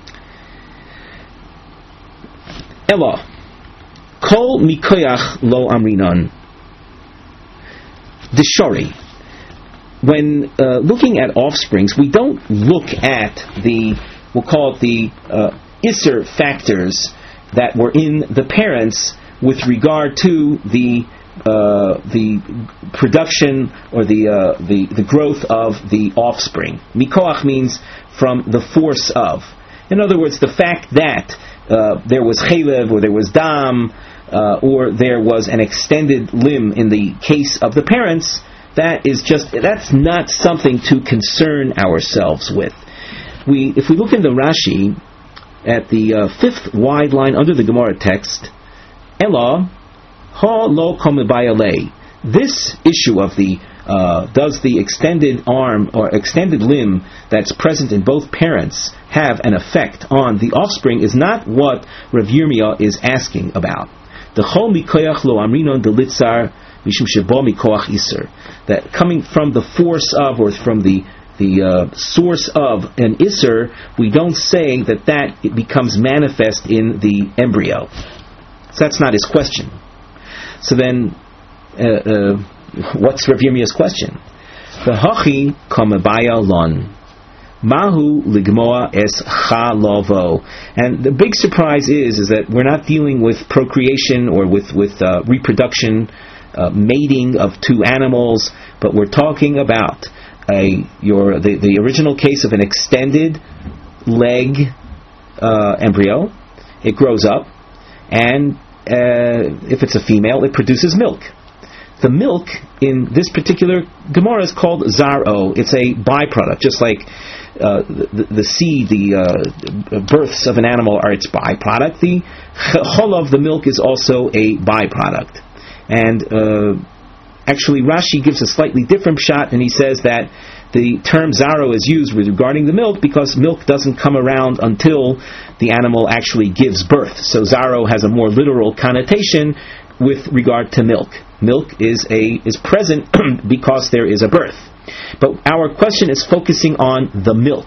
Ella. Kol mikoyach lo amrinon. Deshori. when uh, looking at offsprings, we don't look at the, we'll call it the uh, Isser factors that were in the parents with regard to the uh, the production or the, uh, the the growth of the offspring. Mikoach means from the force of. In other words, the fact that uh, there was chelev or there was dam uh, or there was an extended limb in the case of the parents, that is just, that's not something to concern ourselves with. We, if we look in the Rashi at the uh, fifth wide line under the Gemara text, Ela ha lo komebayale. This issue of the uh, does the extended arm or extended limb that's present in both parents have an effect on the offspring is not what Rav Yirmiyah is asking about. The chol mikoyach lo amrinon delitzar mishum shebo mikoach iser. That coming from the force of or from the the uh, source of an iser, we don't say that that it becomes manifest in the embryo. So that's not his question. So then, uh, uh, what's Rav Yirmiyah's question? The hachi kamabaya lon mahu ligmoa es chalovo. And the big surprise is is that we're not dealing with procreation or with with uh, reproduction, uh, mating of two animals, but we're talking about a your the, the original case of an extended leg uh, embryo. It grows up, and uh, if it's a female, it produces milk. The milk in this particular Gemara is called zaro. It's a byproduct, just like uh, the, the seed, the uh, births of an animal are its byproduct. The cholav, the milk, is also a byproduct. And uh, actually, Rashi gives a slightly different shot, and he says that the term zaro is used with regarding the milk because milk doesn't come around until the animal actually gives birth. So zaro has a more literal connotation with regard to milk. Milk is a is present because there is a birth. But our question is focusing on the milk.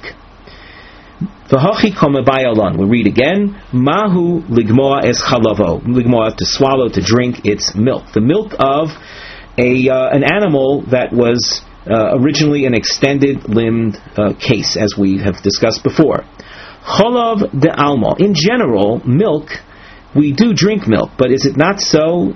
V'hachi komebayalon. We read again. Mahu ligmoa es chalavo. Ligmoa, to swallow, to drink its milk. The milk of a uh, an animal that was uh, originally an extended limbed uh, case, as we have discussed before. Cholav de alma. In general, milk, we do drink milk, but is it not so?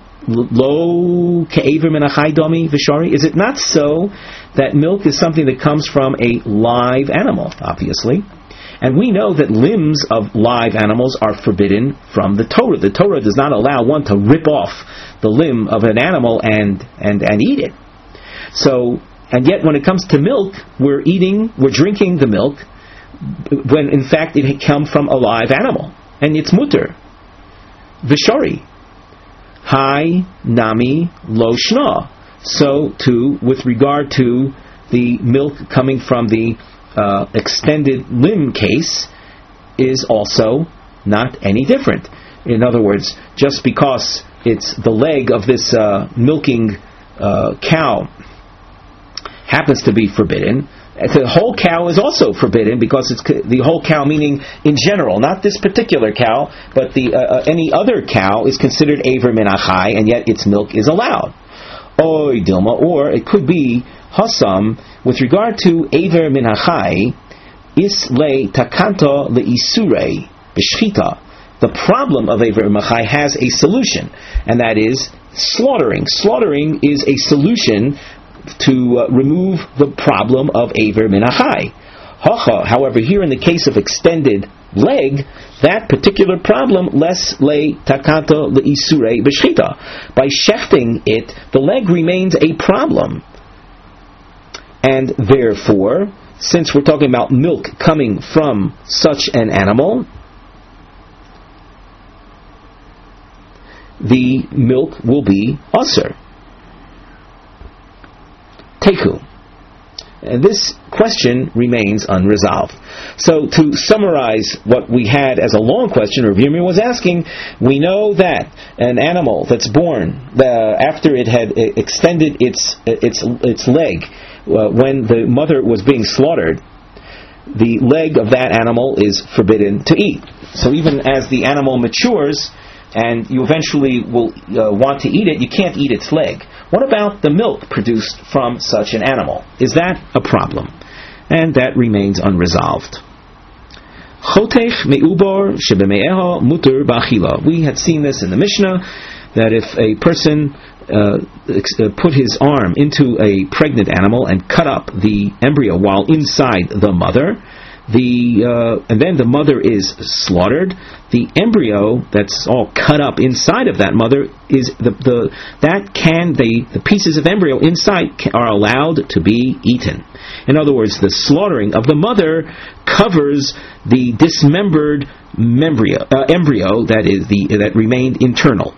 Lo ke'ever menachai domi v'shari. Is it not so that milk is something that comes from a live animal, obviously? And we know that limbs of live animals are forbidden from the Torah. The Torah does not allow one to rip off the limb of an animal and, and, and eat it. So, and yet when it comes to milk, we're eating, we're drinking the milk when in fact it had come from a live animal. And it's mutter. Vishori. Hai nami lo shna. So too, with regard to the milk coming from the uh, extended limb case, is also not any different. In other words, just because it's the leg of this uh, milking uh, cow happens to be forbidden, the whole cow is also forbidden because it's the whole cow, meaning in general, not this particular cow, but the uh, any other cow is considered aver min achai, and yet its milk is allowed. Oy dilma, or it could be hasam with regard to aver min achai, is le takanto le isure b'shchita. The problem of aver min achai has a solution, and that is slaughtering. Slaughtering is a solution to uh, remove the problem of aver min achai. Hacha, however, here in the case of extended leg, that particular problem, les le takanto le isure b'shchita. By shechting it, the leg remains a problem. And therefore, since we're talking about milk coming from such an animal, the milk will be asur. Teku. And this question remains unresolved. So to summarize what we had as a long question, Rav Yirmiyah was asking, we know that an animal that's born uh, after it had extended its its its leg, uh, when the mother was being slaughtered, the leg of that animal is forbidden to eat. So even as the animal matures, and you eventually will uh, want to eat it, you can't eat its leg. What about the milk produced from such an animal? Is that a problem? And that remains unresolved. Chotech me'ubar shebeme'eha muter ba'achila. We had seen this in the Mishnah, that if a person uh, put his arm into a pregnant animal and cut up the embryo while inside the mother, the uh, and then the mother is slaughtered, the embryo that's all cut up inside of that mother is the, the that can the, the pieces of embryo inside can, are allowed to be eaten. In other words, the slaughtering of the mother covers the dismembered membryo, uh, embryo that is the that remained internal.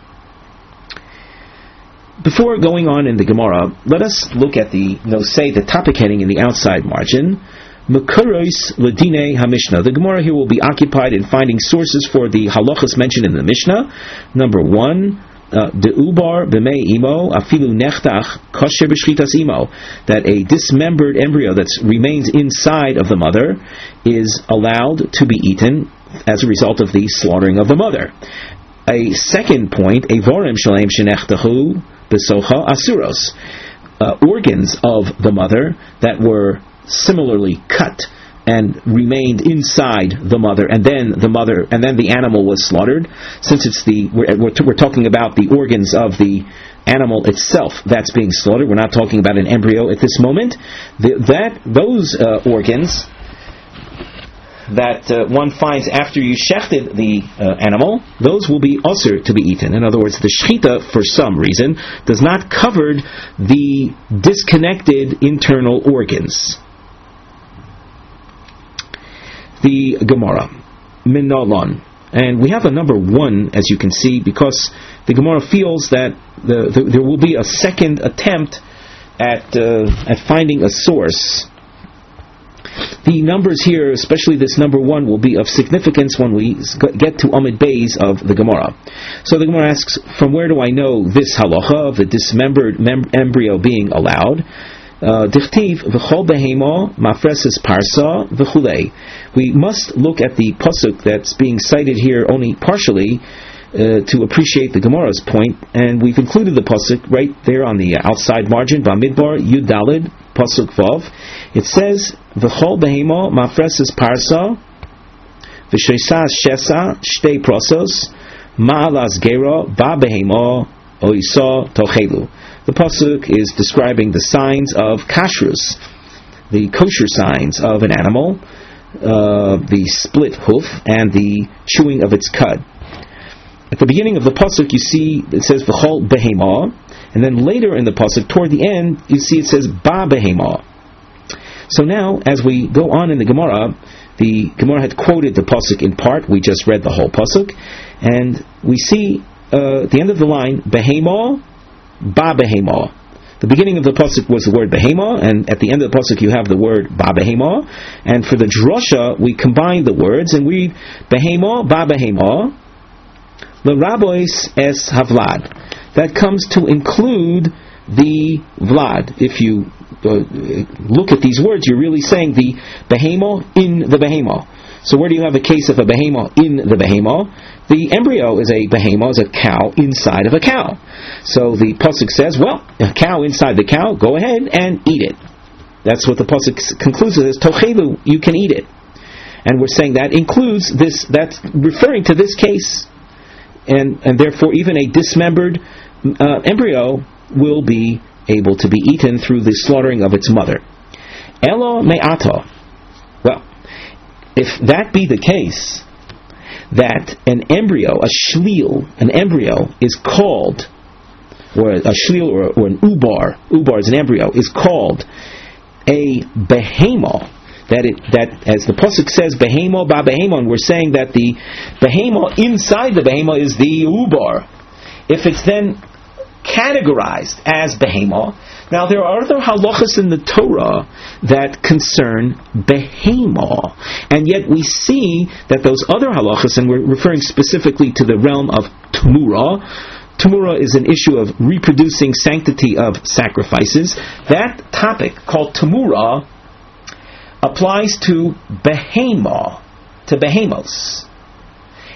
Before going on in the Gemara, let us look at the nosei, the topic heading in the outside margin. Mekuros ledine haMishnah. The Gemara here will be occupied in finding sources for the halachas mentioned in the Mishnah. Number one, deubar b'mei imo afilu nechtach kosher b'shchitas imo. That a dismembered embryo that remains inside of the mother is allowed to be eaten as a result of the slaughtering of the mother. A second point, evorim shalem shenechtachu b'socha asuros. Uh, organs of the mother that were similarly cut and remained inside the mother, and then the mother, and then the animal was slaughtered. Since it's the we're, we're, we're talking about the organs of the animal itself that's being slaughtered. We're not talking about an embryo at this moment. The, that those uh, organs that uh, one finds after you shechted the uh, animal, those will be usher to be eaten. In other words, the shechita, for some reason, does not cover the disconnected internal organs. The Gemara, Minalon. And we have a number one, as you can see, because the Gemara feels that the, the, there will be a second attempt at uh, at finding a source. The numbers here, especially this number one, will be of significance when we get to Amid Beis of the Gemara. So the Gemara asks, from where do I know this halacha of the dismembered mem- embryo being allowed? Dichtiv v'chol behemo mafreses parsa v'chulei. We must look at the pasuk that's being cited here only partially uh, to appreciate the Gemara's point, and we've included the pasuk right there on the outside margin. Bamidbar Yud Daled pasuk Vav. It says v'chol behemo mafreses parsa v'sheisas shesa shtei prosos ma'alas gera ba behemo oisa tochelu. The pasuk is describing the signs of kashrus, the kosher signs of an animal, uh, the split hoof, and the chewing of its cud. At the beginning of the pasuk, you see it says v'chol behema, and then later in the pasuk, toward the end, you see it says ba behema. So now, as we go on in the Gemara, the Gemara had quoted the pasuk in part. We just read the whole pasuk, and we see uh, at the end of the line behema. Ba behema. The beginning of the pasuk was the word behema, and at the end of the pasuk you have the word ba behema. And for the drasha, we combine the words and we read behema ba behema l'rabois es havlad. That comes to include the vlad. If you uh, look at these words, you're really saying the behema in the behema. So where do you have a case of a behema in the behema? The embryo is a behema, is a cow inside of a cow. So the pasuk says, well, a cow inside the cow, go ahead and eat it. That's what the pasuk concludes with, is tochelu, you can eat it. And we're saying that includes this, that's referring to this case. And, and therefore even a dismembered uh, embryo will be able to be eaten through the slaughtering of its mother. Elo me'ata. Well, if that be the case, that an embryo, a shlil, an embryo is called, or a shlil or, or an ubar, ubar is an embryo, is called a behema, that it, that as the pasuk says, behema ba behema, and we're saying that the behema inside the behema is the ubar. If it's then categorized as behema, now there are other halachas in the Torah that concern behema, and yet we see that those other halachas, and we're referring specifically to the realm of tumura. Tumura is an issue of reproducing sanctity of sacrifices. That topic, called tumura, applies to behema, to behemos.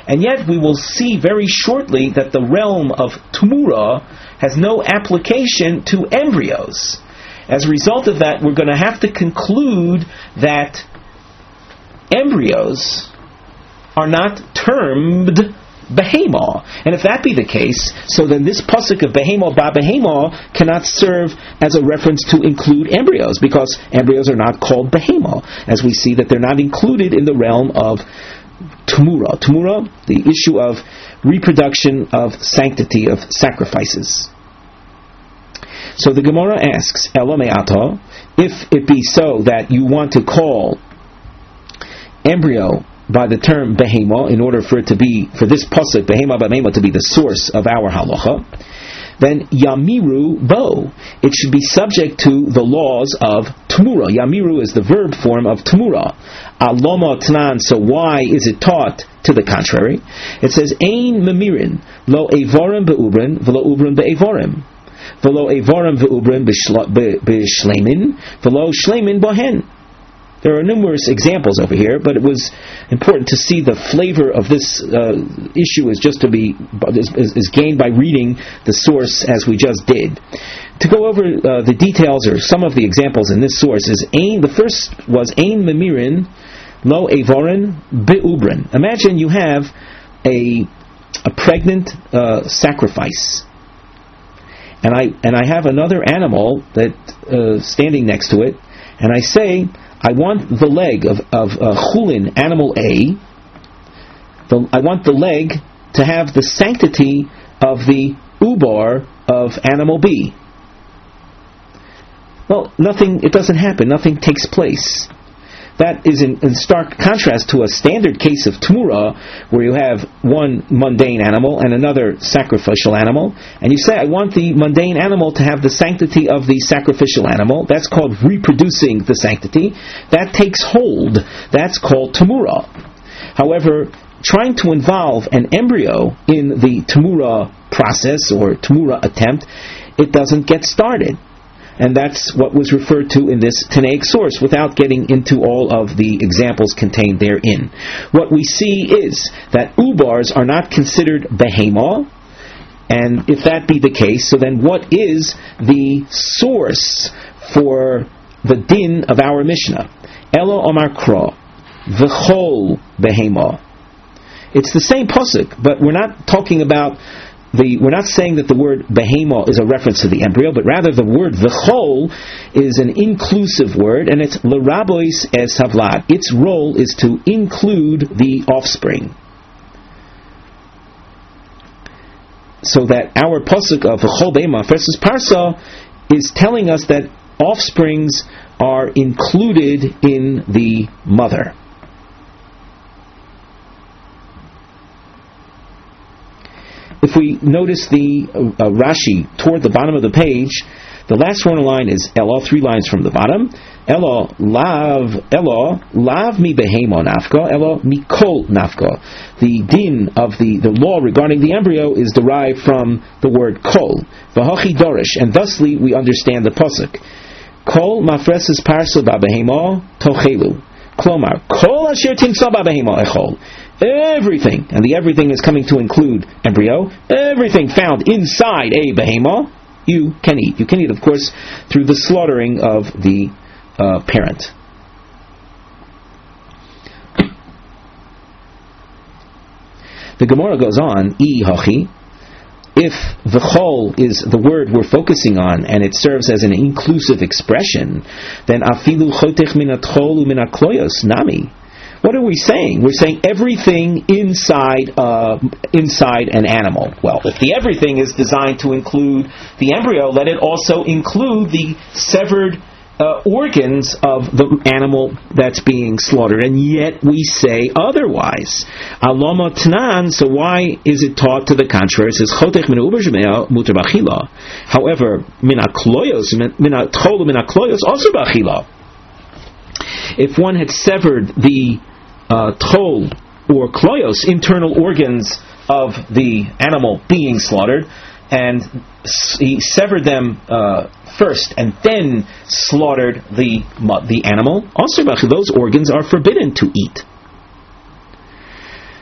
And yet we will see very shortly that the realm of Tumura has no application to embryos. As a result of that, we're going to have to conclude that embryos are not termed Behema. And if that be the case, so then this pasuk of Behema ba Behema cannot serve as a reference to include embryos, because embryos are not called Behema, as we see that they're not included in the realm of Tumura. Tumura, the issue of reproduction of sanctity of sacrifices. So the Gemara asks, Elo me'ata, if it be so that you want to call embryo by the term behema, in order for it to be, for this pasuk, behema behema, to be the source of our halacha, then yamiru bo, it should be subject to the laws of tumura. Yamiru is the verb form of tumura. Aloma tnan, so why is it taught to the contrary? It says, ein memirin, lo evorim be'ubrin, velo ubrin be'evorim, velo evorim ve'ubrin be'shleimin, velo shleimin bohen. There are numerous examples over here, but it was important to see the flavor of this uh, issue is just to be is, is gained by reading the source as we just did. To go over uh, the details or some of the examples in this source is Ein. The first was Ein Memirin Lo Evorin Beubrin. Imagine you have a a pregnant uh, sacrifice, and I and I have another animal that uh, standing next to it, and I say, I want the leg of, of uh, chulin, animal A, the, I want the leg to have the sanctity of the ubar of animal B. Well, nothing, it doesn't happen, nothing takes place. That is in, in stark contrast to a standard case of tumura, where you have one mundane animal and another sacrificial animal, and you say, I want the mundane animal to have the sanctity of the sacrificial animal. That's called reproducing the sanctity. That takes hold. That's called tumura. However, trying to involve an embryo in the tumura process or tumura attempt, it doesn't get started. And that's what was referred to in this Tanaic source, without getting into all of the examples contained therein. What we see is that ubars are not considered behema, and if that be the case, so then what is the source for the din of our Mishnah? Elo Omar Kra, V'chol behema. It's the same pasuk, but we're not talking about The, we're not saying that the word behema is a reference to the embryo, but rather the word v'chol is an inclusive word, and it's l'rabois es havlad. Its role is to include the offspring. So that our pasuk of v'chol behema versus parsa is telling us that offsprings are included in the mother. If we notice the uh, Rashi toward the bottom of the page, the last one line is Elo, three lines from the bottom. Elo lav Elo lav mi behema nafka, Elo mikol nafka. The din of the, the law regarding the embryo is derived from the word kol. V'hachi dorish, and thusly we understand the pasuk. Kol mafreses parsa ba behema tochelu. Klomar kol asher timsa ba behema echol. Everything, and the everything is coming to include embryo, everything found inside a behema, you can eat. You can eat, of course, through the slaughtering of the uh, parent. The Gemara goes on, I hachi, if the chol is the word we're focusing on, and it serves as an inclusive expression, then afilu chotech min ha'chol u'min ha'kloyos nami. What are we saying? We're saying everything inside uh, inside an animal. Well, if the everything is designed to include the embryo, let it also include the severed uh, organs of the animal that's being slaughtered. And yet we say otherwise. Aloma tnan, so why is it taught to the contrary? It says, Chotech min uber shemea muter b'achila. However, min ha'kloyos, min ha'tchol min ha'kloyos, also b'achila. If one had severed the Uh, tchol or kloyos, internal organs of the animal being slaughtered, and he severed them uh, first and then slaughtered the the animal, also those organs are forbidden to eat.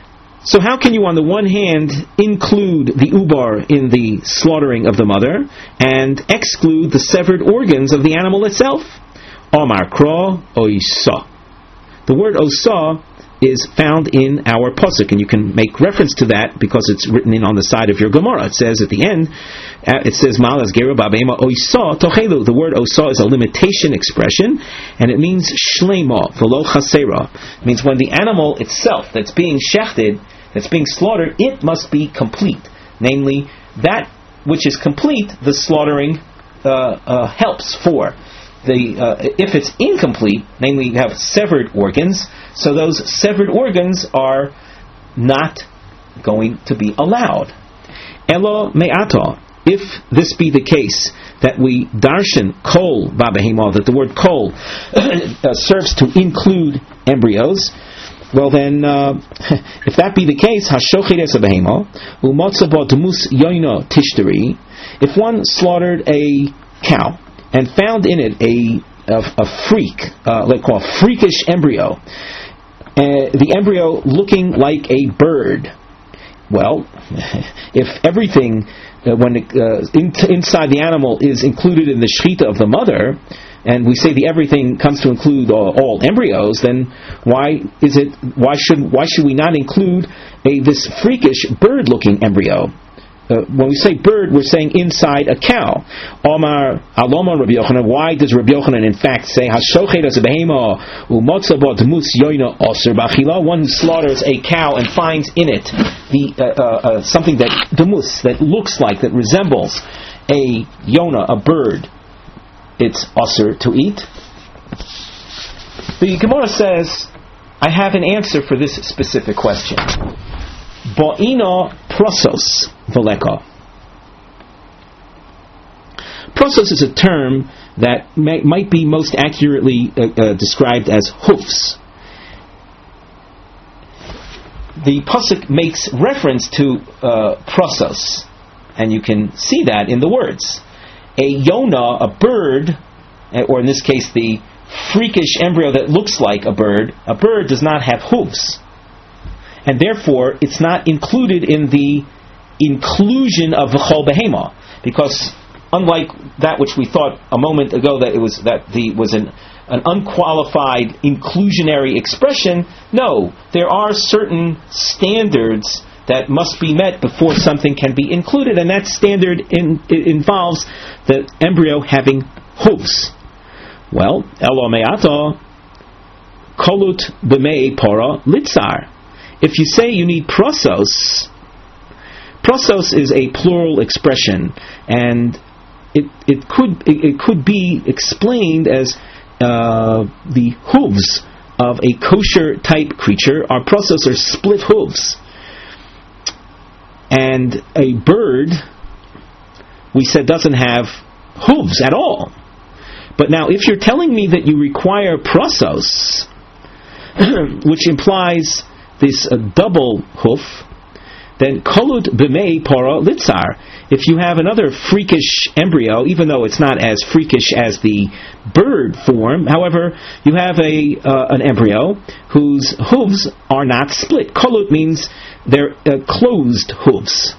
So how can you, on the one hand, include the ubar in the slaughtering of the mother and exclude the severed organs of the animal itself? Omar kro oisa. The word osa is found in our pasuk, and you can make reference to that because it's written in on the side of your Gemara. It says at the end, uh, it says malas geru babema oisa tochelu. The word osa is a limitation expression, and it means shlema v'lo chasera. It means when the animal itself that's being shechted, that's being slaughtered, it must be complete. Namely, that which is complete, the slaughtering uh, uh, helps for. The uh, if it's incomplete, namely you have severed organs, so those severed organs are not going to be allowed. Elo me'ata, if this be the case, that we darshan kol babehema, that the word kol uh, serves to include embryos, well then, uh, if that be the case, hashochides behema umotzabo demus yoino tishteri, if one slaughtered a cow and found in it a a, a freak, uh, like call a freakish embryo, uh, the embryo looking like a bird. Well, if everything uh, when it, uh, in, inside the animal is included in the shechita of the mother, and we say the everything comes to include all, all embryos, then why is it? Why should why should we not include a this freakish bird-looking embryo? Uh, when we say bird, we're saying inside a cow. Omar Aloma Rabbi Yochanan. Why does Rabbi Yochanan in fact say Hashochet as a behema umotzabot mus yoina oser b'achila? One who slaughters a cow and finds in it the uh, uh, uh, something that demus that looks like, that resembles a yona, a bird, it's oser to eat. The Gemara says, I have an answer for this specific question. Bo'ino prosos veleka. Prosos is a term that may, might be most accurately uh, uh, described as hoofs. The pasuk makes reference to uh, prosos, and you can see that in the words. A yona, a bird, or in this case the freakish embryo that looks like a bird, a bird does not have hooves. And therefore, it's not included in the inclusion of v'chol behema, because unlike that which we thought a moment ago that it was that the was an an unqualified inclusionary expression, no, there are certain standards that must be met before something can be included, and that standard in, it involves the embryo having hooves. Well, elo me'ata kolut b'mei para litzar. If you say you need prosos, prosos is a plural expression, and it it could it, it could be explained as uh, the hooves of a kosher type creature. Our prosos are split hooves, and a bird, we said, doesn't have hooves at all. But now, if you're telling me that you require prosos, which implies this uh, double hoof, then kolut b'mei para litzar. If you have another freakish embryo, even though it's not as freakish as the bird form, however, you have a uh, an embryo whose hooves are not split. Kolut means they're uh, closed hooves.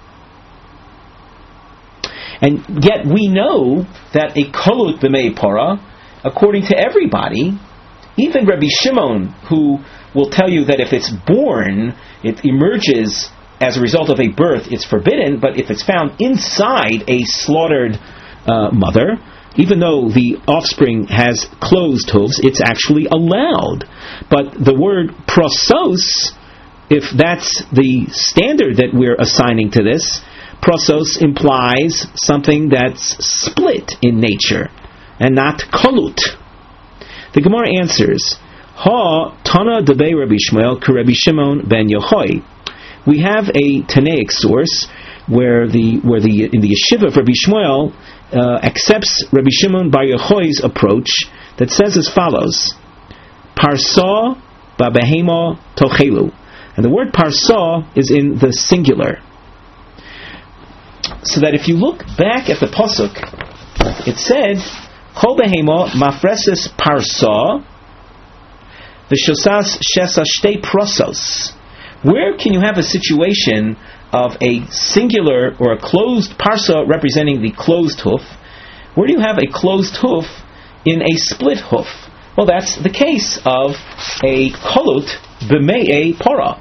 And yet we know that a kolut b'mei para, according to everybody, even Rabbi Shimon, who will tell you that if it's born, it emerges as a result of a birth, it's forbidden, but if it's found inside a slaughtered uh, mother, even though the offspring has closed hooves, it's actually allowed. But the word prosos, if that's the standard that we're assigning to this, prosos implies something that's split in nature, and not kolut. The Gemara answers, Ha Tana Debei Rabbi Shmuel Ke Rabbi Shimon ben Yochai. We have a Tanaic source where the where the in the yeshiva of Rabbi Shmuel uh, accepts Rabbi Shimon bar Yochai's approach that says as follows: Parsa babehema tochelu, and the word parsa is in the singular. So that if you look back at the pasuk, it said Kol behema mafreses parsa. The shosas shesa shtei prosos. Where can you have a situation of a singular or a closed parsa representing the closed hoof? Where do you have a closed hoof in a split hoof? Well, that's the case of a kolut b'me'e para.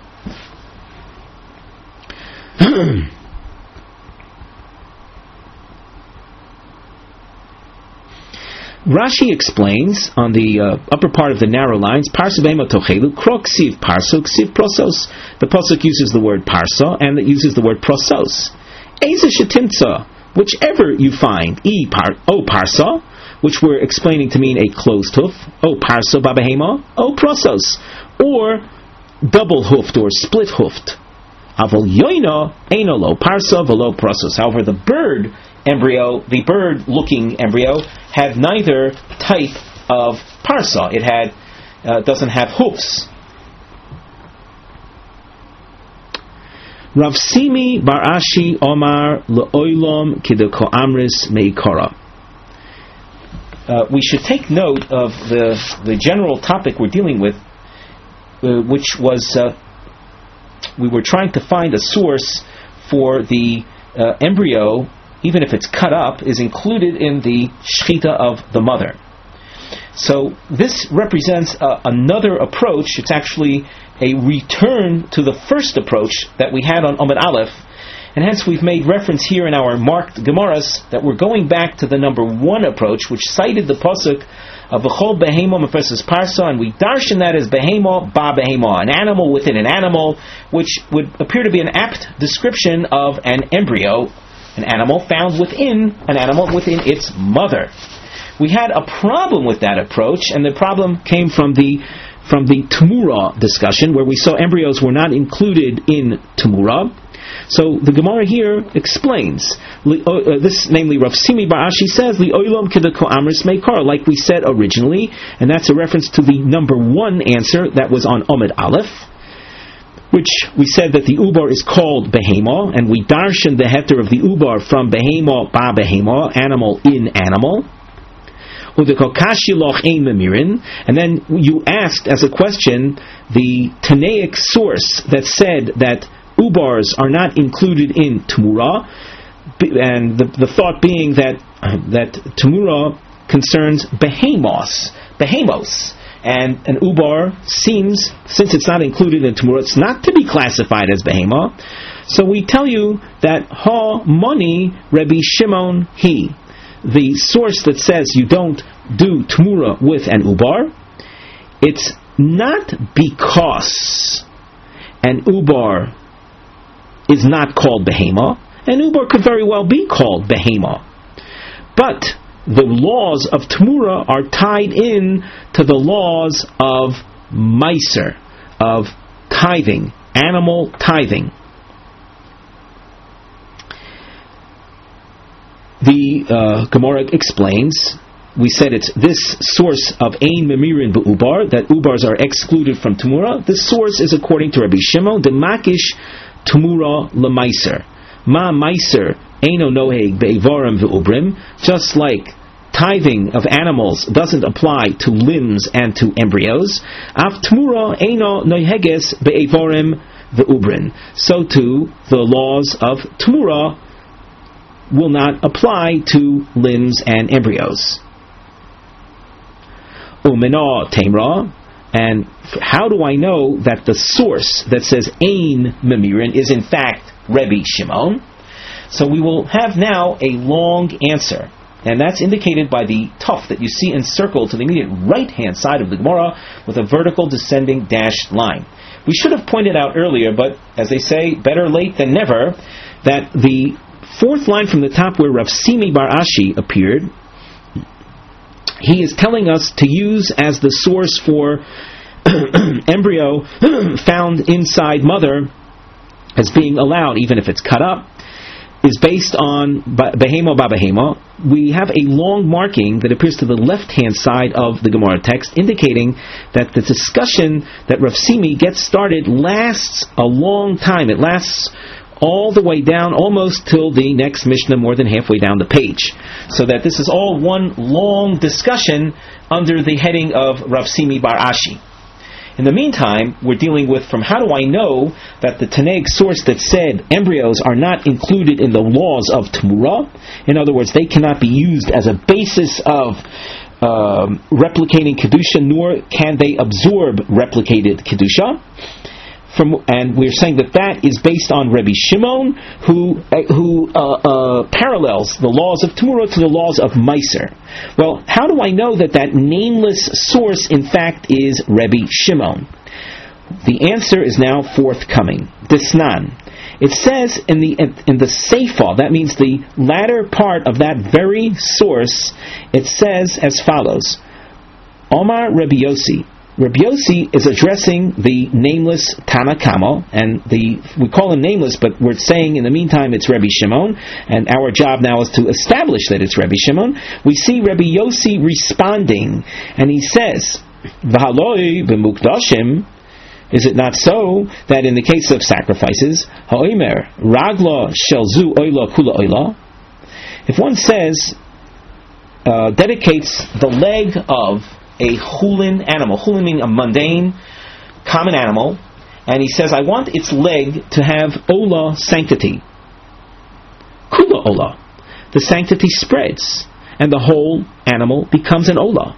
Rashi explains on the uh, upper part of the narrow lines, Parsa behema tochelu, krok siv parso, ksiv prosos. The pasuk uses the word parsa and it uses the word prosos. Eza shetimtza, whichever you find, e par, o parsa, which we're explaining to mean a closed hoof, o parsa babehema, o prosos, or double hoofed or split hoofed. Aval yoina eino lo parsa velo prosos. However, the bird embryo, the bird-looking embryo, had neither type of parsa. It had uh, doesn't have hoofs. Rav Simi bar Ashi Omar le'olam kideko amris meikara. Uh, we should take note of the the general topic we're dealing with, uh, which was uh, we were trying to find a source for the uh, embryo, even if it's cut up, is included in the shechita of the mother. So this represents uh, another approach. It's actually a return to the first approach that we had on Amud Aleph, and hence we've made reference here in our marked Gemaras that we're going back to the number one approach, which cited the pasuk of V'chol behemo versus parsa, and we darshan that as behemo ba behemo, an animal within an animal, which would appear to be an apt description of an embryo, an animal found within an animal within its mother. We had a problem with that approach, and the problem came from the from the Tumura discussion, where we saw embryos were not included in Tumura. So the Gemara here explains uh, this, namely Rav Simi bar Ashi says li'olam kedeko amris meikar, like we said originally, and that's a reference to the number one answer that was on Amud Aleph, which we said that the ubar is called behema, and we darshan the heter of the ubar from behema ba behema, animal in animal. And then you asked as a question the Tanaic source that said that ubars are not included in Tumura, and the, the thought being that uh, that Tumura concerns behemos, behemos, and an ubar seems, since it's not included in Tumura, it's not to be classified as behema. So we tell you that ha moni Rabbi Shimon he. The source that says you don't do Tumura with an ubar, it's not because an ubar is not called behema. An ubar could very well be called behema, but the laws of Tumura are tied in to the laws of meiser, of tithing, animal tithing. The uh, Gemara explains, we said it's this source of Ein Memirin B'Ubar, that Ubars are excluded from Tumura. This source is according to Rabbi Shimon, the Makish Tumura L'Maiser. Ma Maiser Eino Noheg Be'Ivarim V'Ubrim, just like tithing of animals doesn't apply to limbs and to embryos. Av Tumura Eino Noheges Be'Ivarim V'Ubrim. So too, the laws of Tumura will not apply to limbs and embryos. Umena Tamra, and how do I know that the source that says Ein Memirin is in fact Rebbe Shimon? So we will have now a long answer, and that's indicated by the tuf that you see encircled to the immediate right-hand side of the Gemara with a vertical descending dashed line. We should have pointed out earlier, but as they say, better late than never, that the fourth line from the top where Rav Simi bar Ashi appeared, he is telling us to use as the source for embryo found inside mother as being allowed, even if it's cut up, is based on behemo ba behemo. We have a long marking that appears to the left-hand side of the Gemara text, indicating that the discussion that Rav Simi gets started lasts a long time. It lasts all the way down, almost till the next Mishnah, more than halfway down the page. So that this is all one long discussion under the heading of Rav Simi bar Ashi. In the meantime, we're dealing with from how do I know that the Tanaic source that said embryos are not included in the laws of Tmura, in other words, they cannot be used as a basis of um, replicating Kedusha, nor can they absorb replicated Kedusha. From, and we're saying that that is based on Rabbi Shimon, who uh, who uh, uh, parallels the laws of Tmura to the laws of Meiser. Well, how do I know that that nameless source, in fact, is Rabbi Shimon? The answer is now forthcoming. Disnan. It says in the in the Seifah, that means the latter part of that very source, it says as follows: Omar Rabbi Yossi. Rabbi Yossi is addressing the nameless Tana Kama, and the we call him nameless, but we're saying in the meantime it's Rabbi Shimon, and our job now is to establish that it's Rabbi Shimon. We see Rabbi Yossi responding, and he says, "V'haloi b'mukdashim." Is it not so that in the case of sacrifices, ha'omer ragla shelzu oila kula oila, if one says uh, dedicates the leg of a chulin animal, chulin meaning a mundane, common animal, and he says, I want its leg to have ola sanctity. Kula ola. The sanctity spreads, and the whole animal becomes an ola.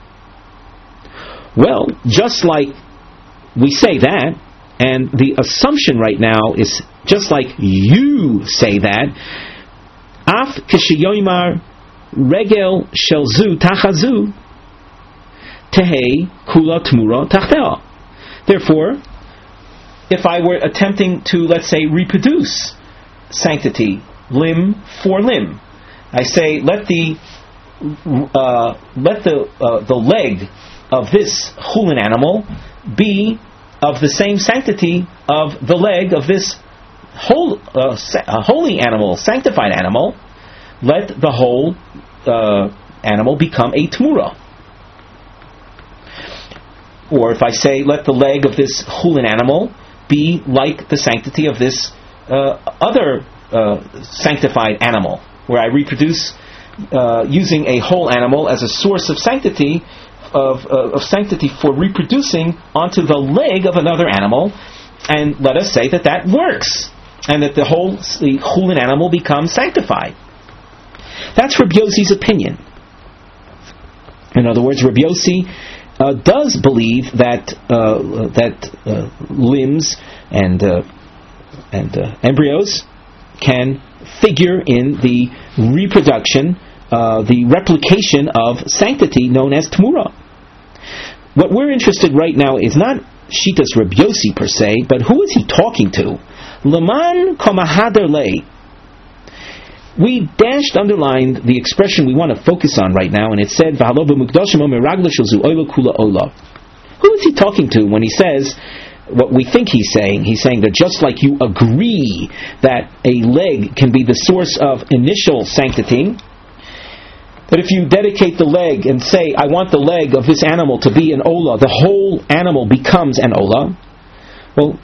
Well, just like we say that, and the assumption right now is just like you say that, af kishiyoymar regel shelzu tachazu, Tehei kula tmura tachtea. Therefore, if I were attempting to, let's say, reproduce sanctity limb for limb, I say let the uh, let the uh, the leg of this chulin animal be of the same sanctity of the leg of this whole uh, sa- holy animal, sanctified animal. Let the whole uh, animal become a tmura. Or if I say, let the leg of this chulin animal be like the sanctity of this uh, other uh, sanctified animal, where I reproduce uh, using a whole animal as a source of sanctity, of, uh, of sanctity for reproducing onto the leg of another animal, and let us say that that works, and that the whole the chulin animal becomes sanctified. That's Rabbi Yossi's opinion. In other words, Rabbi Yossi Uh, does believe that uh, that uh, limbs and uh, and uh, embryos can figure in the reproduction, uh, the replication of sanctity known as Tmura. What we're interested right now is not Shitas Rabbi Yossi per se, but who is he talking to? Leman Komahader Lei. We dashed, underlined the expression we want to focus on right now, and it said, who is he talking to when he says what we think he's saying? He's saying that just like you agree that a leg can be the source of initial sanctity, that if you dedicate the leg and say, I want the leg of this animal to be an ola, the whole animal becomes an ola. Well,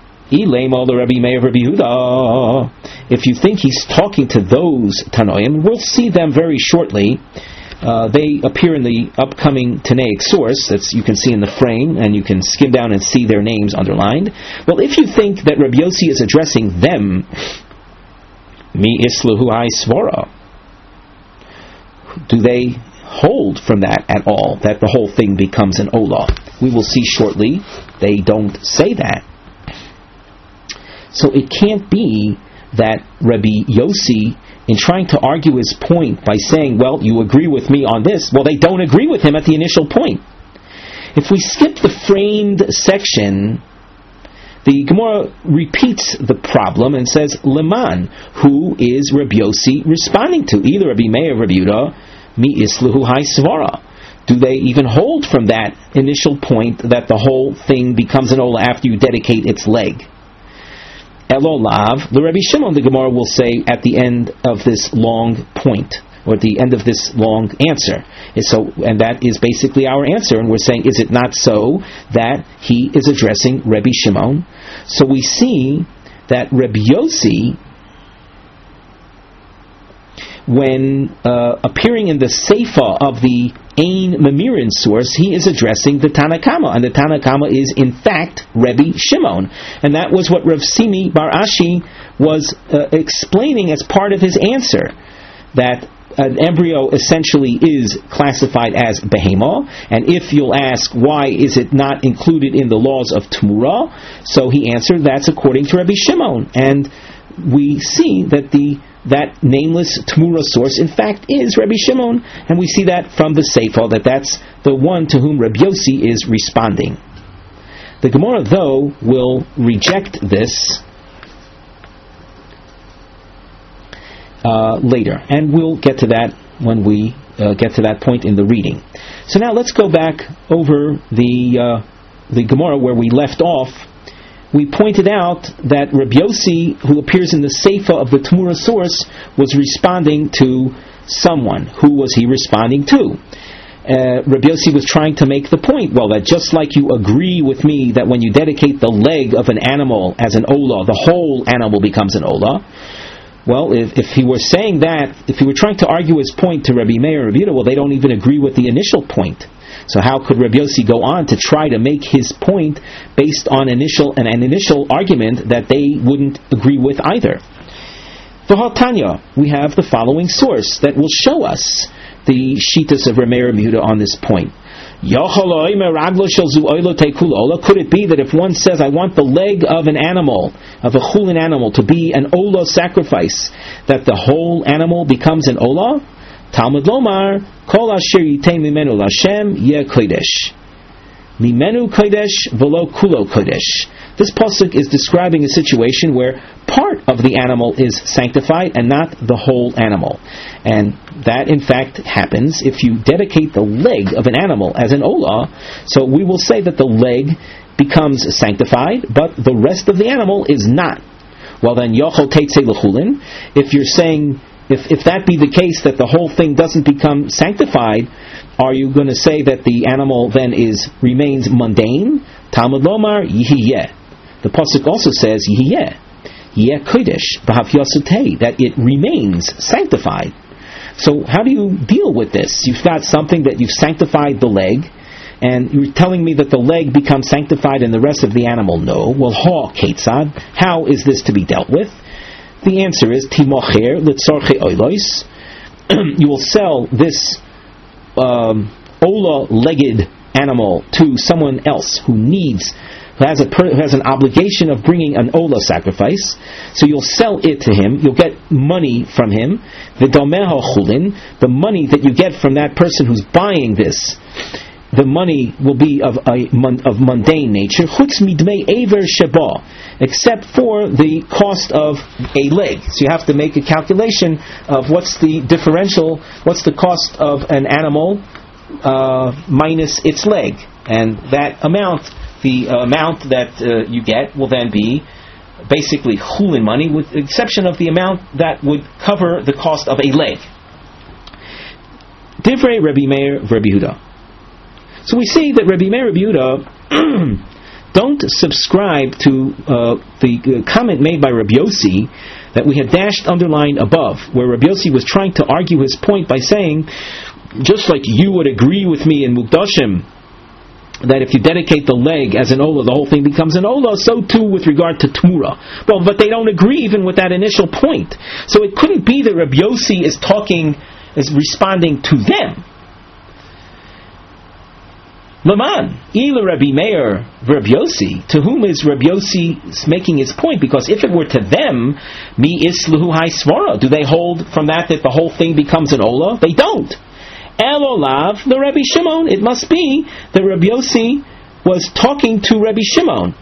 if you think he's talking to those Tanoim, we'll see them very shortly. Uh, they appear in the upcoming Tanaic source that you can see in the frame, and you can skim down and see their names underlined. Well, if you think that Rabbi Yossi is addressing them, mi isluhu ai svara, do they hold from that at all, that the whole thing becomes an olah? We will see shortly. They don't say that. So it can't be that Rabbi Yossi, in trying to argue his point by saying, well, you agree with me on this, well, they don't agree with him at the initial point. If we skip the framed section, the Gemara repeats the problem and says, Leman, who is Rabbi Yossi responding to? Either Rabbi Meir or Rabbi Yehuda, mi isluhu hai svara. Do they even hold from that initial point that the whole thing becomes an olah after you dedicate its leg? Elolav, the Rabbi Shimon, the Gemara will say at the end of this long point, or at the end of this long answer. And so, and that is basically our answer, and we're saying, is it not so that he is addressing Rabbi Shimon? So we see that Rabbi Yossi when uh, appearing in the Seifa of the Ein Memirin source, he is addressing the Tanna Kama, and the Tanna Kama is in fact Rebbe Shimon, and that was what Rav Simi Bar Ashi was uh, explaining as part of his answer, that an embryo essentially is classified as behema, and if you'll ask why is it not included in the laws of Tmura, so he answered that's according to Rebbe Shimon, and we see that the that nameless Tmura source in fact is Rebbe Shimon, and we see that from the Seifel, that that's the one to whom Rebbe Yossi is responding. The Gemara, though, will reject this uh, later, and we'll get to that when we uh, get to that point in the reading. So now let's go back over the uh, the Gemara where we left off. We pointed out that Rebbe Yossi, who appears in the Seifa of the Tmura source, was responding to someone. Who was he responding to? Uh, Rebbe Yossi was trying to make the point, well, that just like you agree with me that when you dedicate the leg of an animal as an olah, the whole animal becomes an olah. Well, if, if he were saying that, if he were trying to argue his point to Rebbe Meir and Rebbe Yehuda, well, they don't even agree with the initial point. So how could Rebbe Yossi go on to try to make his point based on initial an, an initial argument that they wouldn't agree with either? The Tanya, we have the following source that will show us the shitas of Rebbe Meir and Rebbe Yehuda on this point. Could it be that if one says, I want the leg of an animal, of a chulin animal, to be an olah sacrifice, that the whole animal becomes an olah? Talmud Lomar, Kol Asher Yitei Mimenu Lashem Yeh Kodesh. Mimenu Kodesh Velo Kulo Kodesh. This pasuk is describing a situation where part of the animal is sanctified and not the whole animal. And that in fact happens if you dedicate the leg of an animal as an olah. So we will say that the leg becomes sanctified, but the rest of the animal is not. Well then, Yochel Teitzei L'chulin, if you're saying If if that be the case, that the whole thing doesn't become sanctified, are you going to say that the animal then is remains mundane? Talmud Lomar Yihiyeh. The pasuk also says Yihiyeh, Yeh Kodesh B'Hav Yosutei, that it remains sanctified. So how do you deal with this? You've got something that you've sanctified the leg, and you're telling me that the leg becomes sanctified and the rest of the animal no. Well, ha Ketzad, how is this to be dealt with? The answer is Timocher Litzorche Oilois. You will sell this um, olah-legged animal to someone else who needs, who has a who has an obligation of bringing an olah sacrifice. So you'll sell it to him. You'll get money from him. The Domeha Chulin, the money that you get from that person who's buying this, the money will be of a of mundane nature. Chutz midmei aver sheba, except for the cost of a leg. So you have to make a calculation of what's the differential, what's the cost of an animal uh, minus its leg, and that amount, the uh, amount that uh, you get will then be basically chulin money, with the exception of the amount that would cover the cost of a leg. Divrei Rebbe Meir Rebbe Yehuda. So we see that Rebbe Meir Rebbe Yehuda don't subscribe to uh, the uh, comment made by Rebbe Yossi that we had dashed underlined above, where Rebbe Yossi was trying to argue his point by saying, just like you would agree with me in Mukdashim, that if you dedicate the leg as an olah, the whole thing becomes an olah, so too with regard to Tmura. Well, but they don't agree even with that initial point. So it couldn't be that Rebbe Yossi is talking, is responding to them. Laman, Ila Rabbi Meir Rabbi Yossi, to whom is Rabbi Yossi making his point? Because if it were to them, mi isluhu hai svara, do they hold from that that the whole thing becomes an olah? They don't. Elolav, the Rabbi Shimon, it must be that Rabbi Yossi was talking to Rabbi Shimon.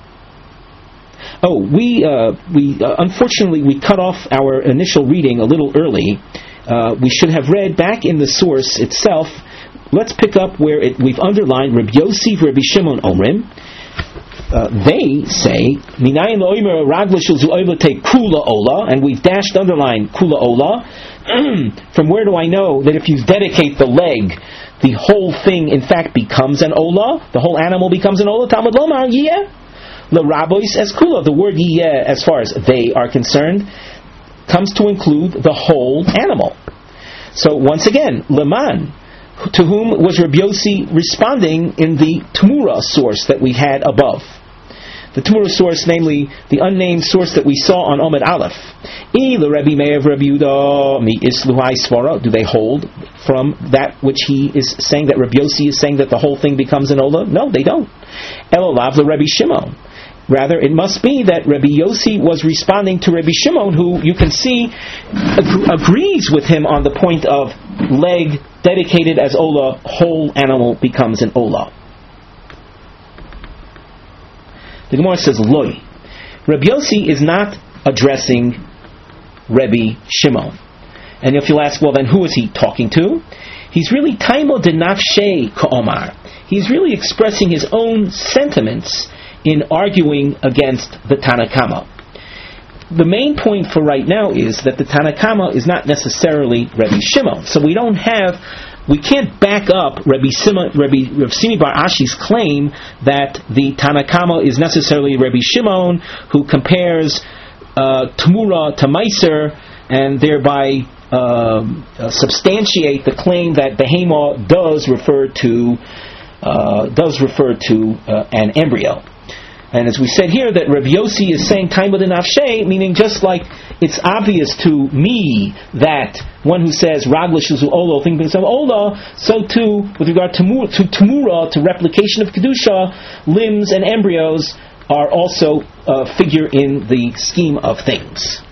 Oh, we uh, we uh, unfortunately we cut off our initial reading a little early. Uh, we should have read back in the source itself. Let's pick up where it, we've underlined Rabbi Yossi, Rabbi Shimon Omrim. Uh, they say, Minayin lo'imer raglishul zu'oila take kula ola, and we've dashed underlined kula ola. From where do I know that if you dedicate the leg, the whole thing in fact becomes an ola? The whole animal becomes an ola? Talmud lomar yeh. The rabbis as kula. The word yeh, as far as they are concerned, comes to include the whole animal. So once again, Leman, to whom was Rabbi Yossi responding in the Tmura source that we had above? The Tmura source, namely the unnamed source that we saw on Omed Aleph. Rabbi Meir Rabbi Yehuda mi isluhai svara. Do they hold from that which he is saying, that Rabbi Yossi is saying that the whole thing becomes an Ola? No, they don't. Elolav the Rabbi Shimon. Rather, it must be that Rabbi Yossi was responding to Rabbi Shimon, who you can see ag- agrees with him on the point of leg dedicated as Ola, whole animal becomes an Ola. The Gemara says, Loi. Rabbi Yossi is not addressing Rabbi Shimon. And if you'll ask, well then who is he talking to? He's really Taimo de Nafshe Ka'omar. He's really expressing his own sentiments in arguing against the Tanakama. The main point for right now is that the Tanakama is not necessarily Rabbi Shimon. So we don't have, we can't back up Rabbi Sima, Rabbi Rav Simi Bar Ashi's claim that the Tanakama is necessarily Rabbi Shimon, who compares uh, Tamura to Meiser, and thereby uh, uh, substantiate the claim that Behema does refer to uh, does refer to uh, an embryo. And as we said here, that Rabbi Yossi is saying Taimo de Nafshe, meaning just like it's obvious to me that one who says Raglish is Olo, thing being Ola, so too with regard to to Tamura, to replication of Kedusha, limbs and embryos are also a figure in the scheme of things.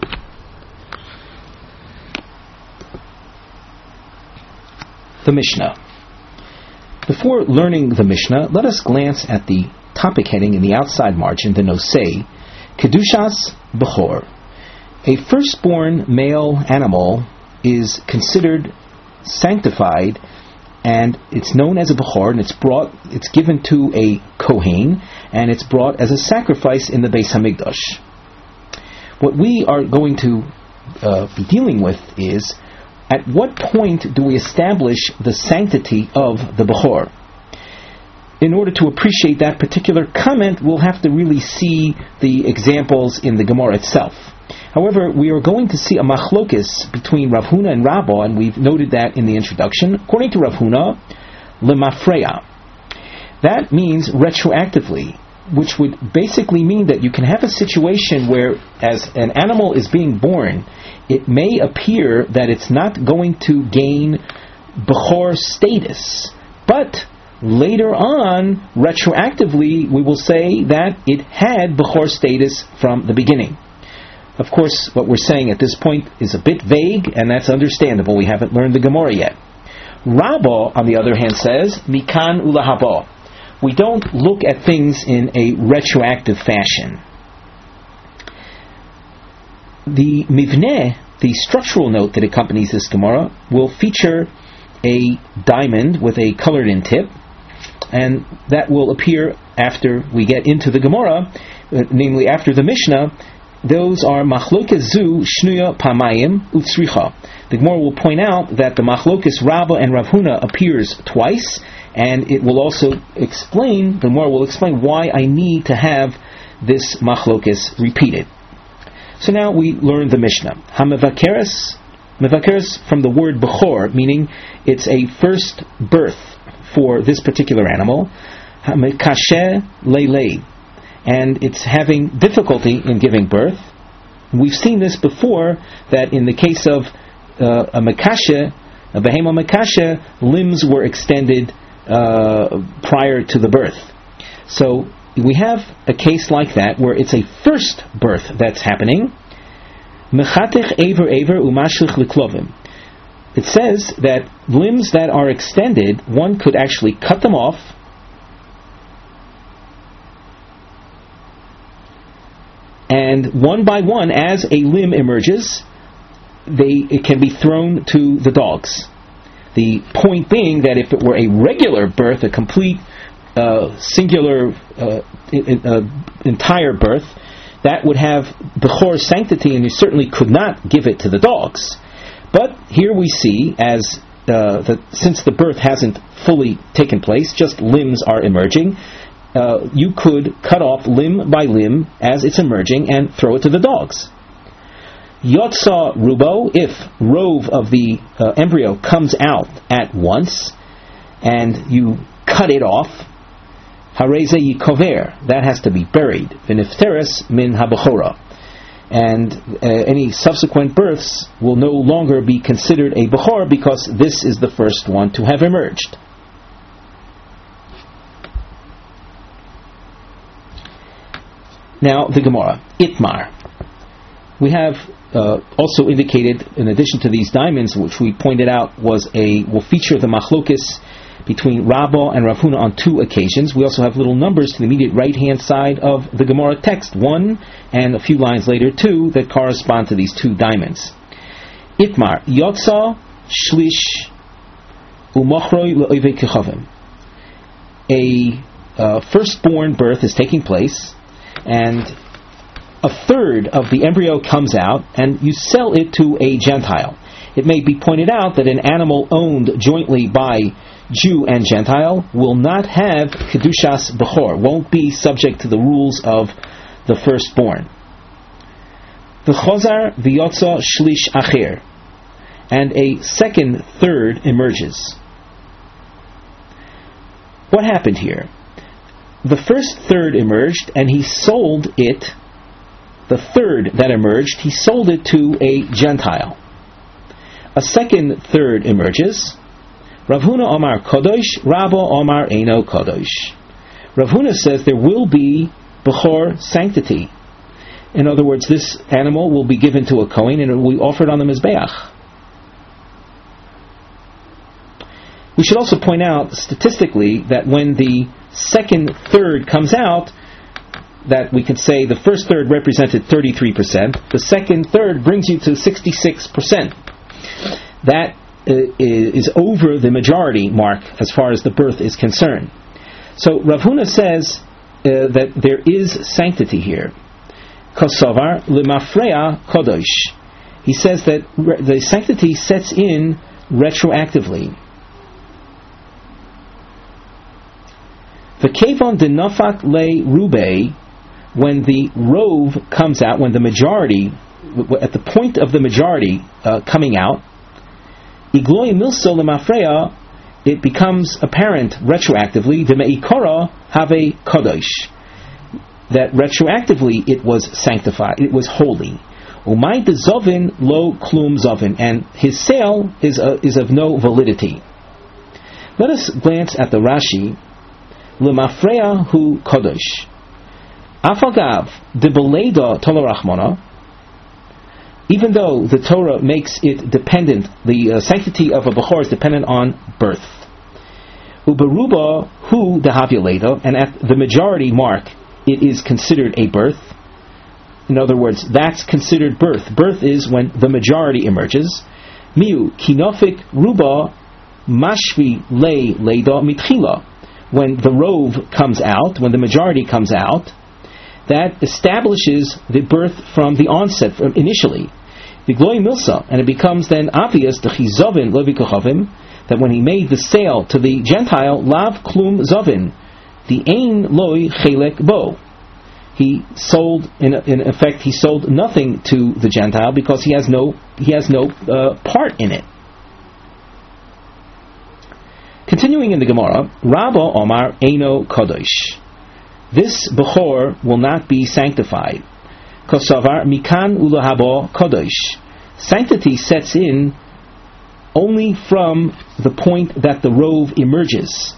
The Mishnah. Before learning the Mishnah, let us glance at the topic heading in the outside margin, the Nosei, Kedushas Bechor. A firstborn male animal is considered sanctified, and it's known as a Bechor, and it's brought, it's given to a Kohen, and it's brought as a sacrifice in the Beis Hamikdash. What we are going to uh, be dealing with is, at what point do we establish the sanctity of the Bechor? In order to appreciate that particular comment, we'll have to really see the examples in the Gemara itself. However, we are going to see a machlokis between Rav Huna and Rabba, and we've noted that in the introduction. According to Rav Huna, lemafreya. That means retroactively, which would basically mean that you can have a situation where, as an animal is being born, it may appear that it's not going to gain Bechor status, but later on, retroactively, we will say that it had Bechor status from the beginning. Of course, what we're saying at this point is a bit vague, and that's understandable. We haven't learned the Gemara yet. Rabbah, on the other hand, says, Mikan ulahaba. We don't look at things in a retroactive fashion. The mivneh, the structural note that accompanies this Gemara, will feature a diamond with a colored-in tip, and that will appear after we get into the Gemara, uh, namely after the Mishnah. Those are machlokes zu shnuya pamayim utzricha. The Gemara will point out that the machlokes Rabbah and Rav Huna appears twice, and it will also explain, the Gemara will explain why I need to have this machlokes repeated. So now we learn the Mishnah. Hamevakeres, mevakeres from the word bechor, meaning it's a first birth for this particular animal. Hamekashe leilei, and it's having difficulty in giving birth. We've seen this before, that in the case of uh, a mekashe, a behema mekashe, limbs were extended uh, prior to the birth. So we have a case like that where it's a first birth that's happening. Mechatech aver aver umashlich liklovim. It says that limbs that are extended, one could actually cut them off and one by one, as a limb emerges, they it can be thrown to the dogs. The point being that if it were a regular birth, a complete uh, singular uh, in, uh, entire birth, that would have Bechor sanctity, and you certainly could not give it to the dogs. But here we see, as uh, the, since the birth hasn't fully taken place, just limbs are emerging, uh, you could cut off limb by limb as it's emerging and throw it to the dogs. Yotza rubo, if rove of the uh, embryo comes out at once, and you cut it off, hareze yikover, that has to be buried. V'nifteres min habachora, and uh, any subsequent births will no longer be considered a bechor because this is the first one to have emerged. Now the Gemara, Itmar. We have uh, also indicated, in addition to these diamonds, which we pointed out was a will feature the machlokis between Rabbah and Rav Huna on two occasions. We also have little numbers to the immediate right-hand side of the Gemara text, one, and a few lines later, two, that correspond to these two diamonds. Itmar, Yotza, Shlish, Umochroi Le'ovei Kechavim. A uh, firstborn birth is taking place, and a third of the embryo comes out, and you sell it to a Gentile. It may be pointed out that an animal owned jointly by Jew and Gentile will not have Kedushas Bechor, won't be subject to the rules of the firstborn. V'chozar v'yotza shlish acher, and a second third emerges. What happened here? The first third emerged, and he sold it. The third that emerged, he sold it to a Gentile. A second third emerges. Rav Huna Omar Kodosh, Rabba Omar Eino Kodosh. Rav Huna says there will be Bechor sanctity. In other words, this animal will be given to a Kohen and it will be offered on the Mizbeach. We should also point out statistically that when the second third comes out, that we could say the first third represented thirty-three percent, the second third brings you to sixty-six percent. That uh, is over the majority mark as far as the birth is concerned. So Rav Huna says uh, that there is sanctity here. Kosovar lemafreya kodosh. He says that re- the sanctity sets in retroactively. V'kevon denafat le rubei, when the rove comes out, when the majority, at the point of the majority uh, coming out, igloi milso lemafreya, it becomes apparent retroactively, v'meikora have kodosh, that retroactively it was sanctified, it was holy. Umay dezovin lo klum zovin, and his sale is uh, is of no validity. Let us glance at the Rashi. Lemafreya hu kodosh. Afagav de beleda tolarachmona. Even though the Torah makes it dependent, the uh, sanctity of a bechor is dependent on birth. Uberuba hu dehavuleda, and at the majority mark, it is considered a birth. In other words, that's considered birth. Birth is when the majority emerges. Miu kinofik ruba mashvi le leda mitchila. When the rove comes out, when the majority comes out, that establishes the birth from the onset, from initially. The gloy milsa, and it becomes then obvious the chizovin lo v'kochavim, that when he made the sale to the Gentile, lav klum zovin, the ein loy chelek bo. He sold, in, in effect, he sold nothing to the Gentile because he has no he has no uh, part in it. Continuing in the Gemara, Rabba Omar Eino Kodosh. This Bechor will not be sanctified. Kosavar Mikan Ulahabo Kodosh. Sanctity sets in only from the point that the rove emerges,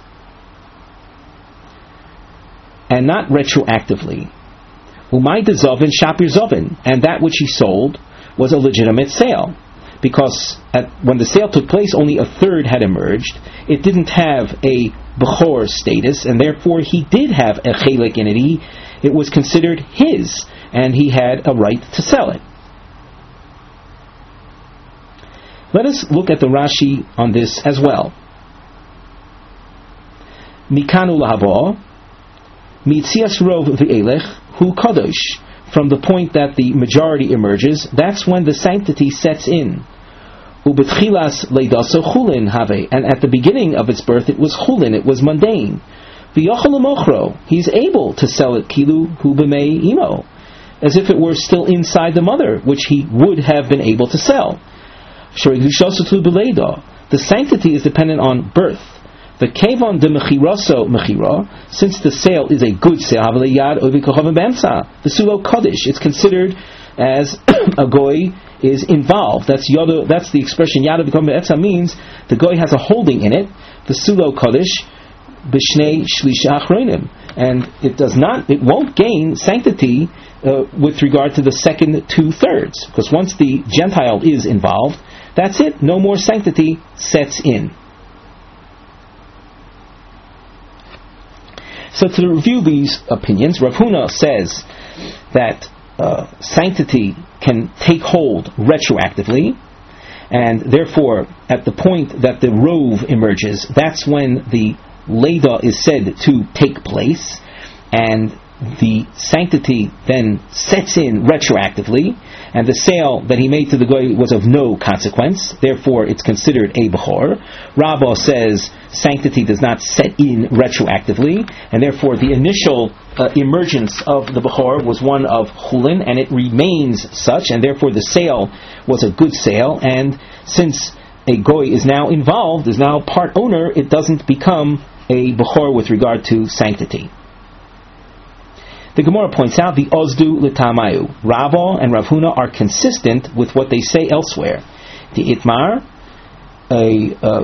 and not retroactively. Umay dezovin shapir zovin, and that which he sold was a legitimate sale, because at, when the sale took place, only a third had emerged. It didn't have a bechor status, and therefore he did have a chelek in it. He, it was considered his, and he had a right to sell it. Let us look at the Rashi on this as well. Mikanu lahabo, mitzias rov v'elech hu kadosh. From the point that the majority emerges, that's when the sanctity sets in. Ubetchilas leidaso chulin have, and at the beginning of its birth it was chulin, it was mundane. V'yochel mochro, he's able to sell it kilu hu b'mei imo, as if it were still inside the mother, which he would have been able to sell. The sanctity is dependent on birth. The kevon de mechiraso mechira, since the sale is a good sale, the sulo kodesh, it's considered as a goy is involved. That's yada. That's the expression yada b'kom be'etza, means the goy has a holding in it. The sulo kodesh b'shnei shlisha achronim, and it does not. It won't gain sanctity uh, with regard to the second two thirds, because once the Gentile is involved, that's it. No more sanctity sets in. So to review these opinions, Rav Huna says that uh, sanctity can take hold retroactively, and therefore at the point that the rove emerges, that's when the Leda is said to take place, and the sanctity then sets in retroactively, and the sale that he made to the goy was of no consequence, therefore it's considered a bechor. Rabbah says sanctity does not set in retroactively, and therefore the initial uh, emergence of the bechor was one of chulin, and it remains such, and therefore the sale was a good sale, and since a goy is now involved, is now part owner, it doesn't become a bechor with regard to sanctity. The Gemara points out the Ozdu L'Tamayu. Rava and Rav Huna are consistent with what they say elsewhere. The Itmar, a, uh,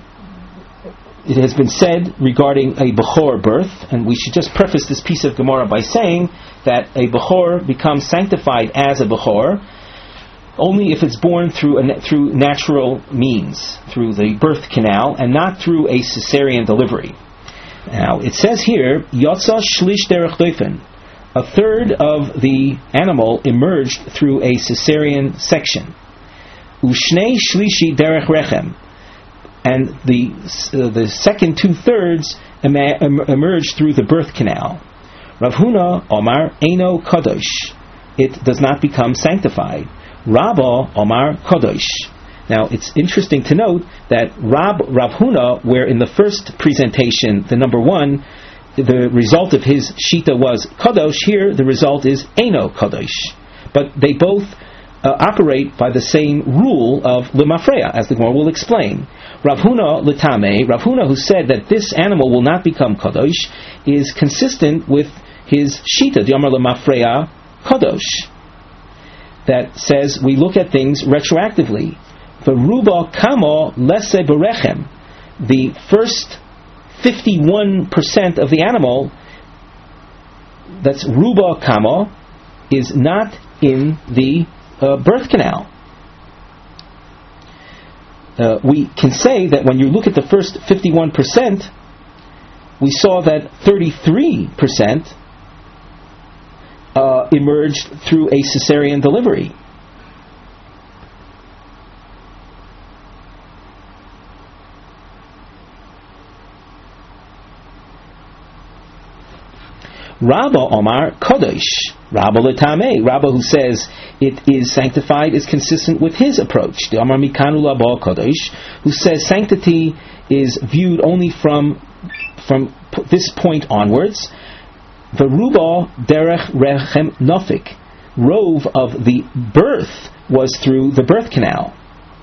it has been said regarding a Bechor birth, and we should just preface this piece of Gemara by saying that a Bechor becomes sanctified as a Bechor only if it's born through a, through natural means, through the birth canal, and not through a cesarean delivery. Now, it says here, Yotza Shlish Derech Doifen. A third of the animal emerged through a cesarean section. Ushnei shlishi derech rechem, and the uh, the second two thirds em- em- emerged through the birth canal. Rav Huna Omar Eino Kadosh, it does not become sanctified. Rabba Omar Kadosh. Now it's interesting to note that Rab Rav Huna, where in the first presentation the number one, the result of his shita was kadosh, here the result is eino kadosh. But they both uh, operate by the same rule of lemafreya, as the Gemara will explain. Rav Huna l'tamei, Rav Huna, who said that this animal will not become kadosh, is consistent with his shita, the Amar lemafreya kadosh, that says we look at things retroactively. The ruba kamo lese berechem, the first fifty-one percent of the animal, that's ruba kama, is not in the uh, birth canal. Uh, we can say that when you look at the first fifty-one percent, we saw that thirty-three percent uh, emerged through a cesarean delivery. Rabba Omar Kodesh, Rabba L'Tamei, Rabba who says it is sanctified is consistent with his approach. The Omar Mikanu Laba Kodesh, who says sanctity is viewed only from from this point onwards. The Ruba Derech Rechem Nofik, rove of the birth was through the birth canal.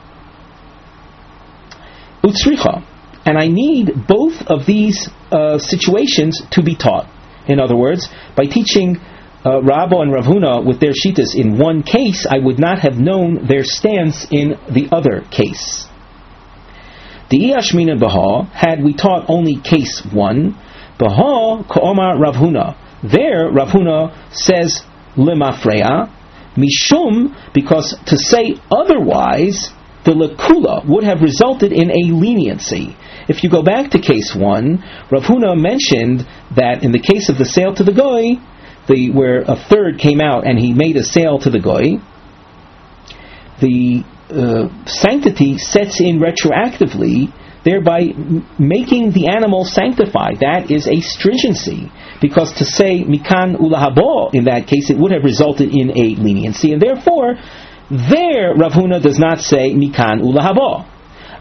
Utsricha, and I need both of these uh, situations to be taught. In other words, by teaching uh, Rabba and Rav Huna with their shitas in one case, I would not have known their stance in the other case. The Iyashmina Baha, had we taught only case one, Baha Ka'omar Rav Huna. There, Rav Huna says Lemafreya, Mishum, because to say otherwise, the Lekula would have resulted in a leniency. If you go back to case one, Rav Huna mentioned that in the case of the sale to the goy, the, where a third came out and he made a sale to the goy, the uh, sanctity sets in retroactively, thereby m- making the animal sanctified. That is a stringency, because to say mikan ulahabo in that case, it would have resulted in a leniency, and therefore there Rav Huna does not say mikan ulahabo.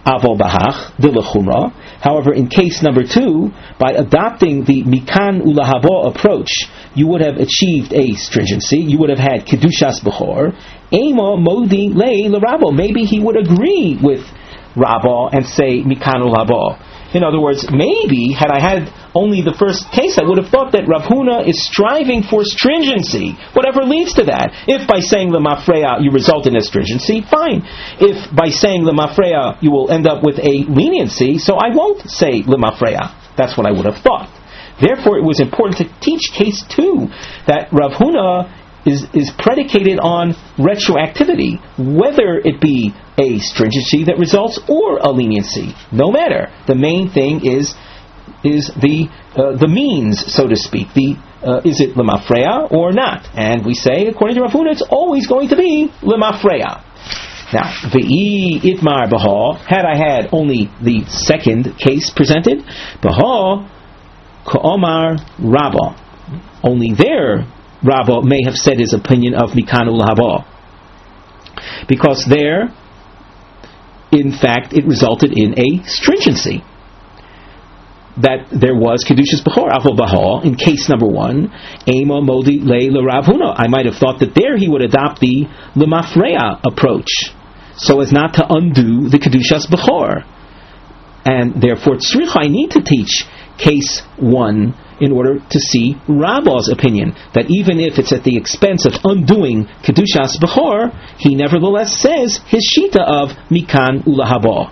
Avol bahach dilachumra. However, in case number two, by adopting the mikan ulahabo approach, you would have achieved a stringency. You would have had kedushas bechor. Ema modi lei l'rabo. Maybe he would agree with Rabba and say mikan ulahabo. In other words, maybe had I had only the first case, I would have thought that Rav Huna is striving for stringency, whatever leads to that. If by saying lemafreya you result in a stringency, fine. If by saying lemafreya you will end up with a leniency, so I won't say lemafreya. That's what I would have thought. Therefore, it was important to teach case two, that Rav Huna is, is predicated on retroactivity, whether it be a stringency that results or a leniency. No matter. The main thing is is the uh, the means, so to speak. The uh, is it lemafreya or not? And we say, according to Rav Huna, it's always going to be lemafreya. Now, ve'i itmar b'ha, had I had only the second case presented, b'ha ka'omar Rabba. Only there, Rabba may have said his opinion of mikan ulahabo, because there, in fact, it resulted in a stringency. That there was kedushas bechor avol bahal in case number one. Ema modi le l'Rav Huna. I might have thought that there he would adopt the lemafreya approach, so as not to undo the kedushas bechor. And therefore, tzricha, I need to teach case one in order to see Rabba's opinion, that even if it's at the expense of undoing kedushas bechor, he nevertheless says his shita of mikan ulahabo.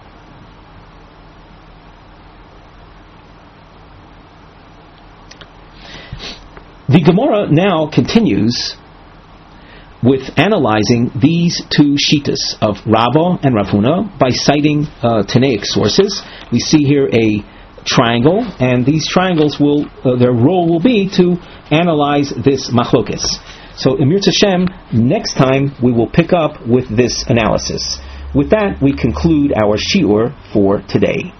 The Gemara now continues with analyzing these two shitas of Rabba and Rav Huna by citing uh, Tanaic sources. We see here a triangle, and these triangles will, uh, their role will be to analyze this machlokes. So, Emir Tashem, next time we will pick up with this analysis. With that, we conclude our shiur for today.